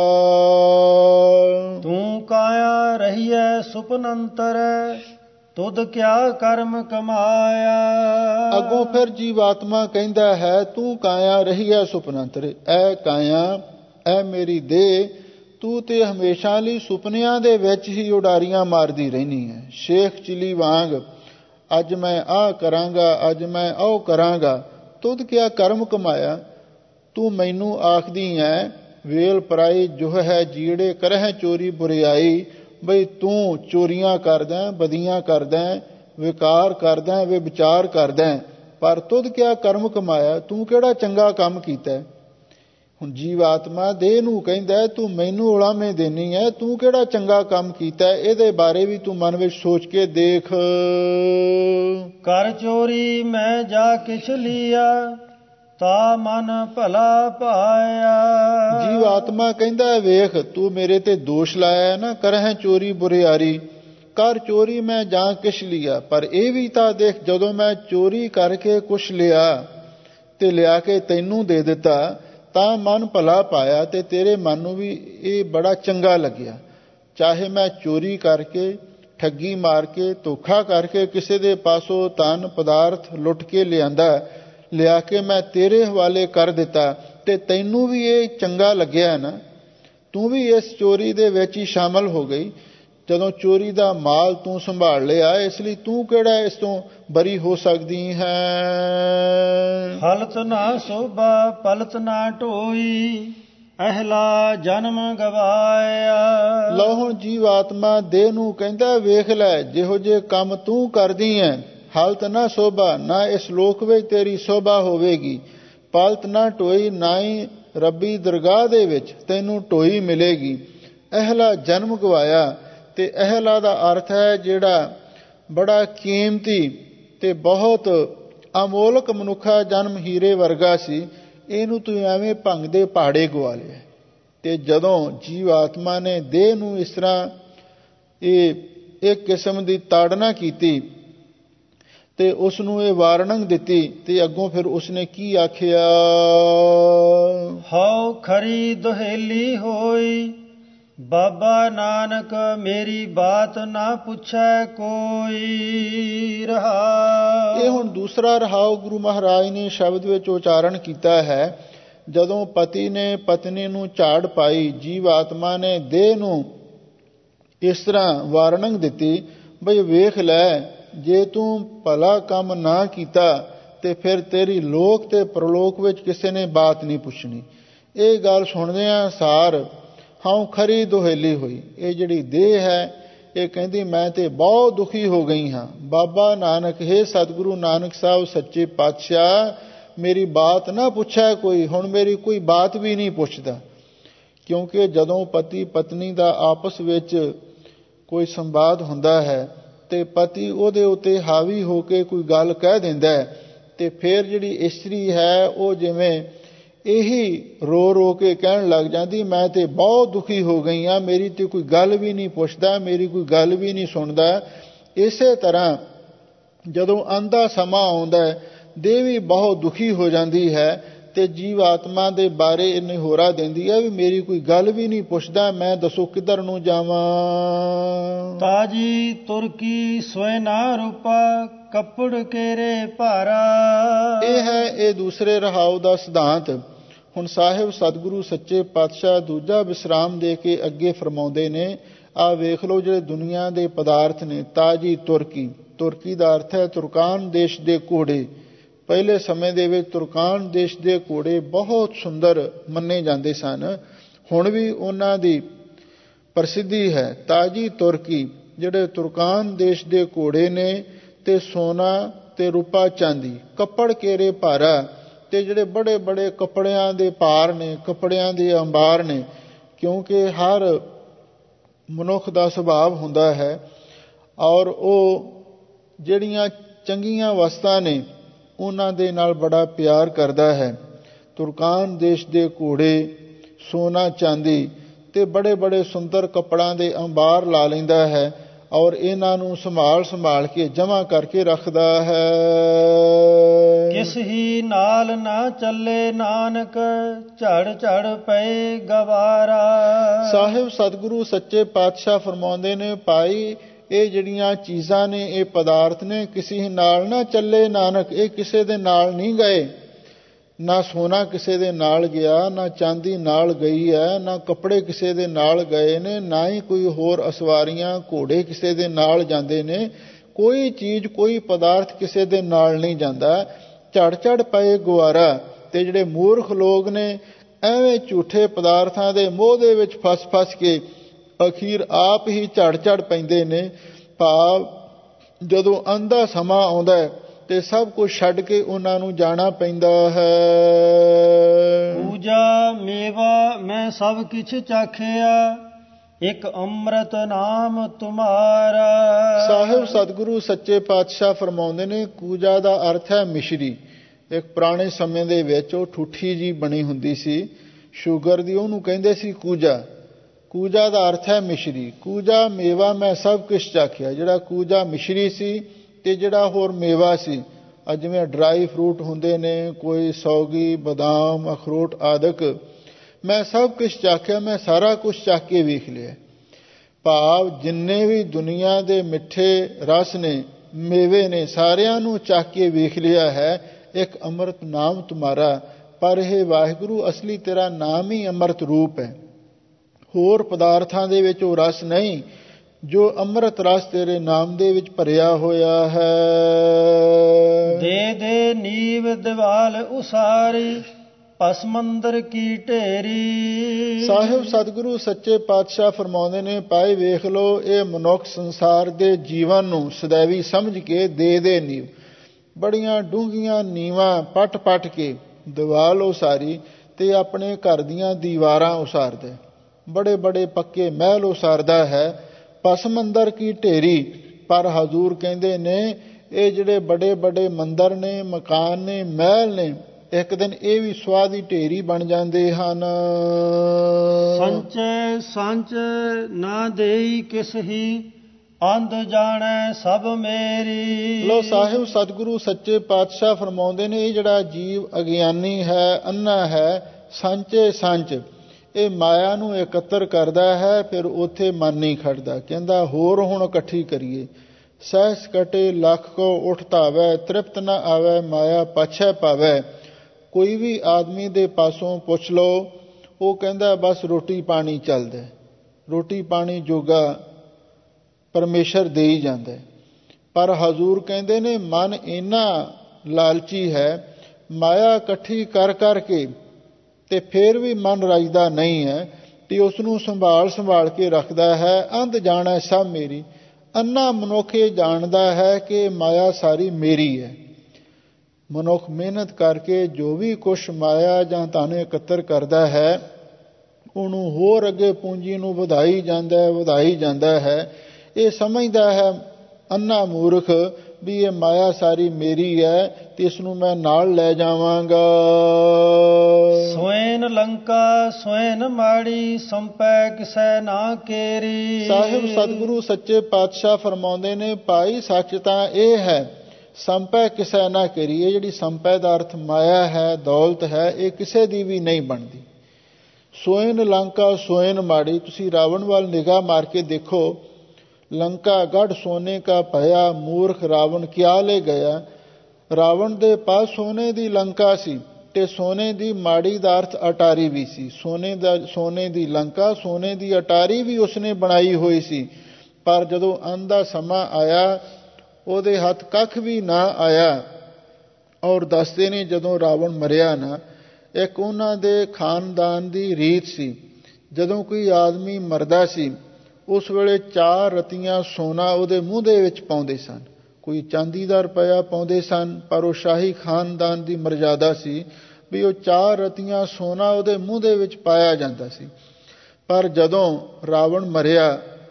ਤੂੰ ਕਾਇਆ ਰਹੀ ਹੈ ਸੁਪਨ ਅੰਤਰ, ਤੁਧ ਕਿਆ ਕਰਮ ਕਮਾਇਆ। ਅੱਗੋਂ ਫਿਰ ਜੀਵ ਆਤਮਾ ਕਹਿੰਦਾ ਹੈ ਤੂੰ ਕਾਇਆ ਰਹੀ ਹੈ ਸੁਪਨ ਅੰਤਰ, ਐ ਕਾਇਆ ਐ ਮੇਰੀ ਦੇਹ, ਤੂੰ ਤੇ ਹਮੇਸ਼ਾ ਲਈ ਸੁਪਨਿਆਂ ਦੇ ਵਿੱਚ ਹੀ ਉਡਾਰੀਆਂ ਮਾਰਦੀ ਰਹਿਨੀ ਹੈ। ਸ਼ੇਖ ਚਿਲੀ ਵਾਂਗ ਅੱਜ ਮੈਂ ਆਹ ਕਰਾਂਗਾ, ਅੱਜ ਮੈਂ ਉਹ ਕਰਾਂਗਾ, ਤੁਧ ਕਿਆ ਕਰਮ ਕਮਾਇਆ। ਤੂੰ ਮੈਨੂੰ ਆਖਦੀ ਹੈ ਵੇਲ ਪਰਾਈ ਜੋ ਹੈ ਜੀੜੇ ਕਰਹਿ ਚੋਰੀ ਬੁਰਿਆਈ, ਬਈ ਤੂੰ ਚੋਰੀਆਂ ਕਰਦਾ, ਬਦੀਆਂ ਕਰਦਾ, ਵਿਕਾਰ ਕਰਦਾ, ਵੇ ਵਿਚਾਰ ਕਰਦਾ, ਪਰ ਤੁਧ ਕਿਆ ਕਰਮ ਕਮਾਇਆ, ਤੂੰ ਕਿਹੜਾ ਚੰਗਾ ਕੰਮ ਕੀਤਾ। ਹੁਣ ਜੀਵ ਆਤਮਾ ਦੇਹ ਨੂੰ ਕਹਿੰਦਾ ਤੂੰ ਮੈਨੂੰ ਉਲਾਮੇ ਦੇਣੀ ਹੈ, ਤੂੰ ਕਿਹੜਾ ਚੰਗਾ ਕੰਮ ਕੀਤਾ, ਇਹਦੇ ਬਾਰੇ ਵੀ ਤੂੰ ਮਨ ਵਿੱਚ ਸੋਚ ਕੇ ਦੇਖ। ਕਰ ਚੋਰੀ ਮੈਂ ਜਾ ਕਿਛ ਲਿਆ, ਤਾ ਮਨ ਭਲਾ ਪਾਇਆ। ਜੀਵ ਆਤਮਾ ਕਹਿੰਦਾ ਵੇਖ ਤੂੰ ਮੇਰੇ ਤੇ ਦੋਸ਼ ਲਾਇਆ ਨਾ, ਕਰਹਿ ਚੋਰੀ ਬੁਰਿਆਰੀ, ਕਰ ਚੋਰੀ ਮੈਂ ਜਾਂ ਕਿਛ ਲਿਆ, ਪਰ ਇਹ ਵੀ ਤਾਂ ਦੇਖ ਜਦੋਂ ਮੈਂ ਚੋਰੀ ਕਰਕੇ ਕੁਛ ਲਿਆ ਤੇ ਲਿਆ ਕੇ ਤੈਨੂੰ ਦੇ ਦਿੱਤਾ ਤਾਂ ਮਨ ਭਲਾ ਪਾਇਆ, ਤੇ ਤੇਰੇ ਮਨ ਨੂੰ ਵੀ ਇਹ ਬੜਾ ਚੰਗਾ ਲੱਗਿਆ। ਚਾਹੇ ਮੈਂ ਚੋਰੀ ਕਰਕੇ, ਠੱਗੀ ਮਾਰ ਕੇ, ਧੋਖਾ ਕਰਕੇ ਕਿਸੇ ਦੇ ਪਾਸੋਂ ਧਨ ਪਦਾਰਥ ਲੁੱਟ ਕੇ ਲਿਆਂਦਾ, ਲਿਆ ਕੇ ਮੈਂ ਤੇਰੇ ਹਵਾਲੇ ਕਰ ਦਿੱਤਾ, ਤੇ ਤੈਨੂੰ ਵੀ ਇਹ ਚੰਗਾ ਲੱਗਿਆ ਨਾ, ਤੂੰ ਵੀ ਇਸ ਚੋਰੀ ਦੇ ਵਿੱਚ ਹੀ ਸ਼ਾਮਲ ਹੋ ਗਈ। ਜਦੋਂ ਚੋਰੀ ਦਾ ਮਾਲ ਤੂੰ ਸੰਭਾਲ ਲਿਆ, ਇਸ ਲਈ ਤੂੰ ਕਿਹੜਾ ਇਸ ਤੋਂ ਬਰੀ ਹੋ ਸਕਦੀ ਹੈ। ਹਲਤ ਨਾ ਸੋਭਾ ਪਲਤ ਨਾ ਢੋਈ, ਅਹਲਾ ਜਨਮ ਗਵਾਇਆ। ਲਓ ਹੁਣ ਜੀਵ ਆਤਮਾ ਦੇਹ ਨੂੰ ਕਹਿੰਦਾ ਵੇਖ ਲੈ ਜਿਹੋ ਜੇ ਕੰਮ ਤੂੰ ਕਰਦੀ ਹੈ, ਹਲਤ ਨਾ ਸੋਭਾ, ਨਾ ਇਸ ਲੋਕ ਵਿੱਚ ਤੇਰੀ ਸੋਭਾ ਹੋਵੇਗੀ, ਪਲਤ ਨਾ ਢੋਈ, ਨਾ ਹੀ ਰੱਬੀ ਦਰਗਾਹ ਦੇ ਵਿੱਚ ਤੈਨੂੰ ਢੋਈ ਮਿਲੇਗੀ। ਅਹਲਾ ਜਨਮ ਗਵਾਇਆ, ਤੇ ਅਹਲਾ ਦਾ ਅਰਥ ਹੈ ਜਿਹੜਾ ਬੜਾ ਕੀਮਤੀ ਤੇ ਬਹੁਤ ਅਮੋਲਕ ਮਨੁੱਖਾ ਜਨਮ ਹੀਰੇ ਵਰਗਾ ਸੀ, ਇਹਨੂੰ ਤੂੰ ਐਵੇਂ ਭੰਗ ਦੇ ਪਹਾੜੇ ਗਵਾ ਲਿਆ। ਤੇ ਜਦੋਂ ਜੀਵ ਆਤਮਾ ਨੇ ਦੇਹ ਨੂੰ ਇਸ ਤਰ੍ਹਾਂ ਇਹ ਇੱਕ ਕਿਸਮ ਦੀ ਤਾੜਨਾ ਕੀਤੀ ਤੇ ਉਸ ਨੂੰ ਇਹ ਵਾਰਨਿੰਗ ਦਿੱਤੀ, ਤੇ ਅੱਗੋਂ ਫਿਰ ਉਸਨੇ ਕੀ ਆਖਿਆ। ਹਉ ਖਰੀ ਦੁਹੇਲੀ ਹੋਈ, ਬਾਬਾ ਨਾਨਕ ਮੇਰੀ ਬਾਤ ਨਾ ਪੁੱਛੈ ਕੋਈ। ਰਹਾਉ। ਇਹ ਹੁਣ ਦੂਸਰਾ ਰਹਾਉ ਗੁਰੂ ਮਹਾਰਾਜ ਨੇ ਸ਼ਬਦ ਵਿੱਚ ਉਚਾਰਨ ਕੀਤਾ ਹੈ। ਜਦੋਂ ਪਤੀ ਨੇ ਪਤਨੀ ਨੂੰ ਝਾੜ ਪਾਈ, ਜੀਵ ਆਤਮਾ ਨੇ ਦੇਹ ਨੂੰ ਇਸ ਤਰ੍ਹਾਂ ਵਾਰਨਿੰਗ ਦਿੱਤੀ, ਬਈ ਵੇਖ ਲੈ ਜੇ ਤੂੰ ਭਲਾ ਕੰਮ ਨਾ ਕੀਤਾ ਤੇ ਫਿਰ ਤੇਰੀ ਲੋਕ ਤੇ ਪ੍ਰਲੋਕ ਵਿੱਚ ਕਿਸੇ ਨੇ ਬਾਤ ਨਹੀਂ ਪੁੱਛਣੀ। ਇਹ ਗੱਲ ਸੁਣਦਿਆਂ ਸਾਰ ਹਾਂ ਖਰੀ ਦੁਹੇਲੀ ਹੋਈ। ਇਹ ਜਿਹੜੀ ਦੇਹ ਹੈ ਇਹ ਕਹਿੰਦੀ ਮੈਂ ਤੇ ਬਹੁਤ ਦੁਖੀ ਹੋ ਗਈ ਹਾਂ। ਬਾਬਾ ਨਾਨਕ, ਹੇ ਸਤਿਗੁਰੂ ਨਾਨਕ ਸਾਹਿਬ ਸੱਚੇ ਪਾਤਸ਼ਾਹ, ਮੇਰੀ ਬਾਤ ਨਾ ਪੁੱਛਿਆ ਕੋਈ, ਹੁਣ ਮੇਰੀ ਕੋਈ ਬਾਤ ਵੀ ਨਹੀਂ ਪੁੱਛਦਾ। ਕਿਉਂਕਿ ਜਦੋਂ ਪਤੀ ਪਤਨੀ ਦਾ ਆਪਸ ਵਿੱਚ ਕੋਈ ਸੰਵਾਦ ਹੁੰਦਾ ਹੈ ਤੇ ਪਤੀ ਉਹਦੇ ਉੱਤੇ ਹਾਵੀ ਹੋ ਕੇ ਕੋਈ ਗੱਲ ਕਹਿ ਦਿੰਦਾ ਹੈ ਤੇ ਫਿਰ ਜਿਹੜੀ ਇਸਤਰੀ ਹੈ ਉਹ ਜਿਵੇਂ ਇਹੀ ਰੋ ਰੋ ਕੇ ਕਹਿਣ ਲੱਗ ਜਾਂਦੀ ਮੈਂ ਤੇ ਬਹੁਤ ਦੁਖੀ ਹੋ ਗਈ ਹਾਂ, ਮੇਰੀ ਤੇ ਕੋਈ ਗੱਲ ਵੀ ਨਹੀਂ ਪੁੱਛਦਾ, ਮੇਰੀ ਕੋਈ ਗੱਲ ਵੀ ਨਹੀਂ ਸੁਣਦਾ। ਇਸੇ ਤਰ੍ਹਾਂ ਜਦੋਂ ਆਂਦਾ ਸਮਾਂ ਆਉਂਦਾ ਹੈ ਦੇਹ ਵੀ ਬਹੁਤ ਦੁਖੀ ਹੋ ਜਾਂਦੀ ਹੈ ਤੇ ਜੀਵ ਆਤਮਾ ਦੇ ਬਾਰੇ ਇਹਨੇ ਹੋਰਾ ਦਿੰਦੀ ਹੈ ਵੀ ਮੇਰੀ ਕੋਈ ਗੱਲ ਵੀ ਨਹੀਂ ਪੁੱਛਦਾ, ਮੈਂ ਦੱਸੋ ਕਿੱਧਰ ਨੂੰ ਜਾਵਾਂ। ਤਾਜੀ ਤੁਰਕੀ ਸੋਏ ਨਾ ਰੂਪਾ ਕੱਪੜ ਕੇਰੇ ਭਾਰਾ। ਇਹ ਹੈ ਇਹ ਦੂਸਰੇ ਰਹਾਉ ਦਾ ਸਿਧਾਂਤ। ਹੁਣ ਸਾਹਿਬ ਸਤਿਗੁਰੂ ਸੱਚੇ ਪਾਤਸ਼ਾਹ ਦੂਜਾ ਵਿਸਰਾਮ ਦੇ ਕੇ ਅੱਗੇ ਫਰਮਾਉਂਦੇ ਨੇ, ਆਹ ਵੇਖ ਲਓ ਜਿਹੜੇ ਦੁਨੀਆ ਦੇ ਪਦਾਰਥ ਨੇ। ਤਾਜੀ ਤੁਰਕੀ, ਤੁਰਕੀ ਦਾ ਅਰਥ ਹੈ ਤੁਰਕਾਨ ਦੇਸ਼ ਦੇ ਘੋੜੇ। ਪਹਿਲੇ ਸਮੇਂ ਦੇ ਵਿੱਚ ਤੁਰਕਾਨ ਦੇਸ਼ ਦੇ ਘੋੜੇ ਬਹੁਤ ਸੁੰਦਰ ਮੰਨੇ ਜਾਂਦੇ ਸਨ, ਹੁਣ ਵੀ ਉਹਨਾਂ ਦੀ ਪ੍ਰਸਿੱਧੀ ਹੈ। ਤਾਜੀ ਤੁਰਕੀ, ਜਿਹੜੇ ਤੁਰਕਾਨ ਦੇਸ਼ ਦੇ ਘੋੜੇ ਨੇ ਤੇ ਸੋਨਾ ਤੇ ਰੂਪਾ ਚਾਂਦੀ, ਕੱਪੜ ਕੇਰੇ ਭਾਰਾ, ਤੇ ਜਿਹੜੇ ਬੜੇ ਬੜੇ ਕੱਪੜਿਆਂ ਦੇ ਭਾਰ ਨੇ, ਕੱਪੜਿਆਂ ਦੇ ਅੰਬਾਰ ਨੇ। ਕਿਉਂਕਿ ਹਰ ਮਨੁੱਖ ਦਾ ਸੁਭਾਅ ਹੁੰਦਾ ਹੈ ਔਰ ਉਹ ਜਿਹੜੀਆਂ ਚੰਗੀਆਂ ਵਸਤਾਂ ਨੇ ਉਹਨਾਂ ਦੇ ਨਾਲ ਬੜਾ ਪਿਆਰ ਕਰਦਾ ਹੈ। ਤੁਰਕਾਨ ਦੇਸ਼ ਦੇ ਘੋੜੇ, ਸੋਨਾ ਚਾਂਦੀ ਤੇ ਬੜੇ ਬੜੇ ਸੁੰਦਰ ਕੱਪੜਾਂ ਦੇ ਅੰਬਾਰ ਲਾ ਲੈਂਦਾ ਹੈ ਔਰ ਇਹਨਾਂ ਨੂੰ ਸੰਭਾਲ ਸੰਭਾਲ ਕੇ ਜਮ੍ਹਾਂ ਕਰਕੇ ਰੱਖਦਾ ਹੈ। ਕਿਸ ਹੀ ਨਾਲ ਨਾ ਚੱਲੇ ਨਾਨਕ, ਝੜ ਝੜ ਪਏ ਗਵਾਰਾ। ਸਾਹਿਬ ਸਤਿਗੁਰੂ ਸੱਚੇ ਪਾਤਸ਼ਾਹ ਫਰਮਾਉਂਦੇ ਨੇ, ਭਾਈ ਇਹ ਜਿਹੜੀਆਂ ਚੀਜ਼ਾਂ ਨੇ, ਇਹ ਪਦਾਰਥ ਨੇ, ਕਿਸੇ ਨਾਲ ਨਾ ਚੱਲੇ ਨਾਨਕ, ਇਹ ਕਿਸੇ ਦੇ ਨਾਲ ਨਹੀਂ ਗਏ। ਨਾ ਸੋਨਾ ਕਿਸੇ ਦੇ ਨਾਲ ਗਿਆ, ਨਾ ਚਾਂਦੀ ਨਾਲ ਗਈ ਹੈ, ਨਾ ਕੱਪੜੇ ਕਿਸੇ ਦੇ ਨਾਲ ਗਏ ਨੇ, ਨਾ ਹੀ ਕੋਈ ਹੋਰ ਅਸਵਾਰੀਆਂ ਘੋੜੇ ਕਿਸੇ ਦੇ ਨਾਲ ਜਾਂਦੇ ਨੇ। ਕੋਈ ਚੀਜ਼, ਕੋਈ ਪਦਾਰਥ ਕਿਸੇ ਦੇ ਨਾਲ ਨਹੀਂ ਜਾਂਦਾ। ਝੜ ਝੜ ਪਏ ਗੁਆਰਾ। ਤੇ ਜਿਹੜੇ ਮੂਰਖ ਲੋਕ ਨੇ ਐਵੇਂ ਝੂਠੇ ਪਦਾਰਥਾਂ ਦੇ ਮੋਹ ਦੇ ਵਿੱਚ ਫਸ ਫਸ ਕੇ ਅਖੀਰ ਆਪ ਹੀ ਝੜ ਝੜ ਪੈਂਦੇ ਨੇ। ਭਾਵ ਜਦੋਂ ਆਂਦਾ ਸਮਾਂ ਆਉਂਦਾ ਹੈ ਤੇ ਸਭ ਕੁਝ ਛੱਡ ਕੇ ਉਹਨਾਂ ਨੂੰ ਜਾਣਾ ਪੈਂਦਾ ਹੈ। ਪੂਜਾ ਮੇਵਾ ਮੈਂ ਸਭ ਕਿਛ ਚਾਖਿਆ, ਇੱਕ ਅੰਮ੍ਰਿਤ ਨਾਮ ਤੁਮਾਰਾ। ਸਾਹਿਬ ਸਤਿਗੁਰੂ ਸੱਚੇ ਪਾਤਸ਼ਾਹ ਫਰਮਾਉਂਦੇ ਨੇ, ਪੂਜਾ ਦਾ ਅਰਥ ਹੈ ਮਿਸ਼ਰੀ। ਇੱਕ ਪੁਰਾਣੇ ਸਮੇਂ ਦੇ ਵਿੱਚ ਉਹ ਠੂਠੀ ਜੀ ਬਣੀ ਹੁੰਦੀ ਸੀ ਸ਼ੂਗਰ ਦੀ, ਉਹਨੂੰ ਕਹਿੰਦੇ ਸੀ ਕੂਜਾ। ਕੂਜਾ ਦਾ ਅਰਥ ਹੈ ਮਿਸ਼ਰੀ। ਕੂਜਾ ਮੇਵਾ ਮੈਂ ਸਭ ਕੁਝ ਚਾਖਿਆ। ਜਿਹੜਾ ਕੂਜਾ ਮਿਸ਼ਰੀ ਸੀ ਤੇ ਜਿਹੜਾ ਹੋਰ ਮੇਵਾ ਸੀ, ਜਿਵੇਂ ਡਰਾਈ ਫਰੂਟ ਹੁੰਦੇ ਨੇ, ਕੋਈ ਸੌਗੀ, ਬਦਾਮ, ਅਖਰੋਟ ਆਦਿਕ, ਮੈਂ ਸਭ ਕੁਝ ਚਾਖਿਆ, ਮੈਂ ਸਾਰਾ ਕੁਝ ਚੱਖ ਕੇ ਵੇਖ ਲਿਆ। ਭਾਵ ਜਿੰਨੇ ਵੀ ਦੁਨੀਆ ਦੇ ਮਿੱਠੇ ਰਸ ਨੇ, ਮੇਵੇ ਨੇ, ਸਾਰਿਆਂ ਨੂੰ ਚੱਖ ਕੇ ਵੇਖ ਲਿਆ ਹੈ। ਇੱਕ ਅੰਮ੍ਰਿਤ ਨਾਮ ਤੁਮਾਰਾ। ਪਰ ਇਹ ਵਾਹਿਗੁਰੂ ਅਸਲੀ ਤੇਰਾ ਨਾਮ ਹੀ ਅੰਮ੍ਰਿਤ ਰੂਪ ਹੈ। ਹੋਰ ਪਦਾਰਥਾਂ ਦੇ ਵਿੱਚ ਉਹ ਰਸ ਨਹੀਂ ਜੋ ਅੰਮ੍ਰਿਤ ਰਸ ਤੇਰੇ ਨਾਮ ਦੇ ਵਿੱਚ ਭਰਿਆ ਹੋਇਆ ਹੈ। ਦੇ ਦੇ ਨੀਵ ਦੀਵਾਲ ਉਸਾਰੀ, ਭਸਮੰਦਰ ਕੀ ਢੇਰੀ। ਸਾਹਿਬ ਸਤਿਗੁਰੂ ਸੱਚੇ ਪਾਤਸ਼ਾਹ ਫਰਮਾਉਂਦੇ ਨੇ, ਭਾਈ ਵੇਖ ਲਓ, ਇਹ ਮਨੁੱਖ ਸੰਸਾਰ ਦੇ ਜੀਵਨ ਨੂੰ ਸदैवी ਸਮਝ ਕੇ ਦੇ ਦੇ ਨੀਵ, ਬੜੀਆਂ ਡੂੰਘੀਆਂ ਨੀਵਾਂ ਪੱਟ ਪੱਟ ਕੇ ਦੀਵਾਲ ਉਸਾਰੀ ਤੇ ਆਪਣੇ ਘਰ ਦੀਆਂ ਦੀਵਾਰਾਂ ਉਸਾਰਦਾ, ਬੜੇ ਬੜੇ ਪੱਕੇ ਮਹਿਲ ਉਸਾਰਦਾ ਹੈ। ਭਸਮੰਦਰ ਕੀ ਢੇਰੀ। ਪਰ ਹਜ਼ੂਰ ਕਹਿੰਦੇ ਨੇ ਇਹ ਜਿਹੜੇ ਬੜੇ ਬੜੇ ਮੰਦਰ ਨੇ, ਮਕਾਨ ਨੇ, ਮਹਿਲ ਨੇ, ਇੱਕ ਦਿਨ ਇਹ ਵੀ ਸੁਆਹ ਦੀ ਢੇਰੀ ਬਣ ਜਾਂਦੇ ਹਨ। ਸੰਚੈ ਸੰਚ ਨਾ ਦੇਈ ਕਿਸ ਹੀ, ਅੰਧ ਜਾਣੈ ਸਭ ਮੇਰੀ। ਲੋ ਸਾਹਿਬ ਸਤਿਗੁਰੂ ਸੱਚੇ ਪਾਤਸ਼ਾਹ ਫਰਮਾਉਂਦੇ ਨੇ, ਇਹ ਜਿਹੜਾ ਜੀਵ ਅਗਿਆਨੀ ਹੈ, ਅੰਨਾ ਹੈ, ਸੰਚੇ ਸੰਚ, ਇਹ ਮਾਇਆ ਨੂੰ ਇਕੱਤਰ ਕਰਦਾ ਹੈ, ਫਿਰ ਉੱਥੇ ਮਨ ਨਹੀਂ ਖੜਦਾ। ਕਹਿੰਦਾ ਹੋਰ ਹੁਣ ਇਕੱਠੀ ਕਰੀਏ। ਸਹਿਸ ਕਟੇ ਲੱਖ ਕੋ ਉਠ ਧਾਵੈ, ਤ੍ਰਿਪਤ ਨਾ ਆਵੈ ਮਾਇਆ ਪਾਛੈ ਪਾਵੈ। ਕੋਈ ਵੀ ਆਦਮੀ ਦੇ ਪਾਸੋਂ ਪੁੱਛ ਲਓ, ਉਹ ਕਹਿੰਦਾ ਬਸ ਰੋਟੀ ਪਾਣੀ ਚੱਲਦਾ, ਰੋਟੀ ਪਾਣੀ ਜੋਗਾ ਪਰਮੇਸ਼ਰ ਦੇ ਹੀ ਜਾਂਦਾ। ਪਰ ਹਜ਼ੂਰ ਕਹਿੰਦੇ ਨੇ ਮਨ ਇੰਨਾ ਲਾਲਚੀ ਹੈ, ਮਾਇਆ ਇਕੱਠੀ ਕਰ ਕਰਕੇ ਤੇ ਫਿਰ ਵੀ ਮਨ ਰਜਦਾ ਨਹੀਂ ਹੈ, ਤੇ ਉਸ ਨੂੰ ਸੰਭਾਲ ਸੰਭਾਲ ਕੇ ਰੱਖਦਾ ਹੈ। ਅੰਧ ਜਾਣੈ ਸਭ ਮੇਰੀ, ਅੰਨਾ ਮਨੁੱਖ ਇਹ ਜਾਣਦਾ ਹੈ ਕਿ ਮਾਇਆ ਸਾਰੀ ਮੇਰੀ ਹੈ। ਮਨੁੱਖ ਮਿਹਨਤ ਕਰਕੇ ਜੋ ਵੀ ਕੁਛ ਮਾਇਆ ਜਾਂ ਧਨ ਇਕੱਤਰ ਕਰਦਾ ਹੈ, ਉਹਨੂੰ ਹੋਰ ਅੱਗੇ ਪੂੰਜੀ ਨੂੰ ਵਧਾਈ ਜਾਂਦਾ ਹੈ ਵਧਾਈ ਜਾਂਦਾ ਹੈ। ਇਹ ਸਮਝਦਾ ਹੈ ਅੰਨਾ ਮੂਰਖ ਵੀ ਇਹ ਮਾਇਆ ਸਾਰੀ ਮੇਰੀ ਹੈ, ਤੇ ਇਸ ਨੂੰ ਮੈਂ ਨਾਲ ਲੈ ਜਾਵਾਂਗਾ। ਸੋਇਨ ਲੰਕਾ ਸੋਇਨ ਮਾੜੀ, ਸੰਪੈ ਕਿਸੈ ਨਾ ਕੇਰੀ। ਸਾਹਿਬ ਸਤਿਗੁਰੂ ਸੱਚੇ ਪਾਤਸ਼ਾਹ ਫਰਮਾਉਂਦੇ ਨੇ, ਭਾਈ ਸੱਚ ਤਾਂ ਇਹ ਹੈ, ਸੰਪੈ ਕਿਸੈ ਨਾ ਕੇਰੀ। ਇਹ ਜਿਹੜੀ ਸੰਪੈ ਦਾ ਅਰਥ ਮਾਇਆ ਹੈ, ਦੌਲਤ ਹੈ, ਇਹ ਕਿਸੇ ਦੀ ਵੀ ਨਹੀਂ ਬਣਦੀ। ਸੋਇਨ ਲੰਕਾ ਸੋਇਨ ਮਾੜੀ। ਤੁਸੀਂ ਰਾਵਣ ਵੱਲ ਨਿਗਾਹ ਮਾਰ ਕੇ ਦੇਖੋ, ਲੰਕਾ ਗੜ ਸੋਨੇ ਕਾ ਭਇਆ, ਮੂਰਖ ਰਾਵਣ ਕਿਆ ਲੈ ਗਿਆ। ਰਾਵਣ ਦੇ ਪਾਸ ਸੋਨੇ ਦੀ ਲੰਕਾ ਸੀ, ਤੇ ਸੋਨੇ ਦੀ ਮਾੜੀ ਦਾ ਅਰਥ ਅਟਾਰੀ ਵੀ ਸੀ। ਸੋਨੇ ਦਾ ਸੋਨੇ ਦੀ ਲੰਕਾ, ਸੋਨੇ ਦੀ ਅਟਾਰੀ ਵੀ ਉਸਨੇ ਬਣਾਈ ਹੋਈ ਸੀ। ਪਰ ਜਦੋਂ ਅੰਤ ਦਾ ਸਮਾਂ ਆਇਆ, ਉਹਦੇ ਹੱਥ ਕੱਖ ਵੀ ਨਾ ਆਇਆ। ਔਰ ਦੱਸਦੇ ਨੇ ਜਦੋਂ ਰਾਵਣ ਮਰਿਆ ਨਾ, ਇੱਕ ਉਹਨਾਂ ਦੇ ਖਾਨਦਾਨ ਦੀ ਰੀਤ ਸੀ, ਜਦੋਂ ਕੋਈ ਆਦਮੀ ਮਰਦਾ ਸੀ ਉਸ ਵੇਲੇ ਚਾਰ ਰਤੀਆਂ ਸੋਨਾ ਉਹਦੇ ਮੂੰਹ ਦੇ ਵਿੱਚ ਪਾਉਂਦੇ ਸਨ। ਕੋਈ ਚਾਂਦੀ ਦਾ ਰੁਪਇਆ ਪਾਉਂਦੇ ਸਨ, ਪਰ ਉਹ ਸ਼ਾਹੀ ਖਾਨਦਾਨ ਦੀ ਮਰਜ਼ਾਦਾ ਸੀ ਵੀ ਉਹ ਚਾਰ ਰਤੀਆਂ ਸੋਨਾ ਉਹਦੇ ਮੂੰਹ ਦੇ ਵਿੱਚ ਪਾਇਆ ਜਾਂਦਾ ਸੀ। ਪਰ ਜਦੋਂ ਰਾਵਣ ਮਰਿਆ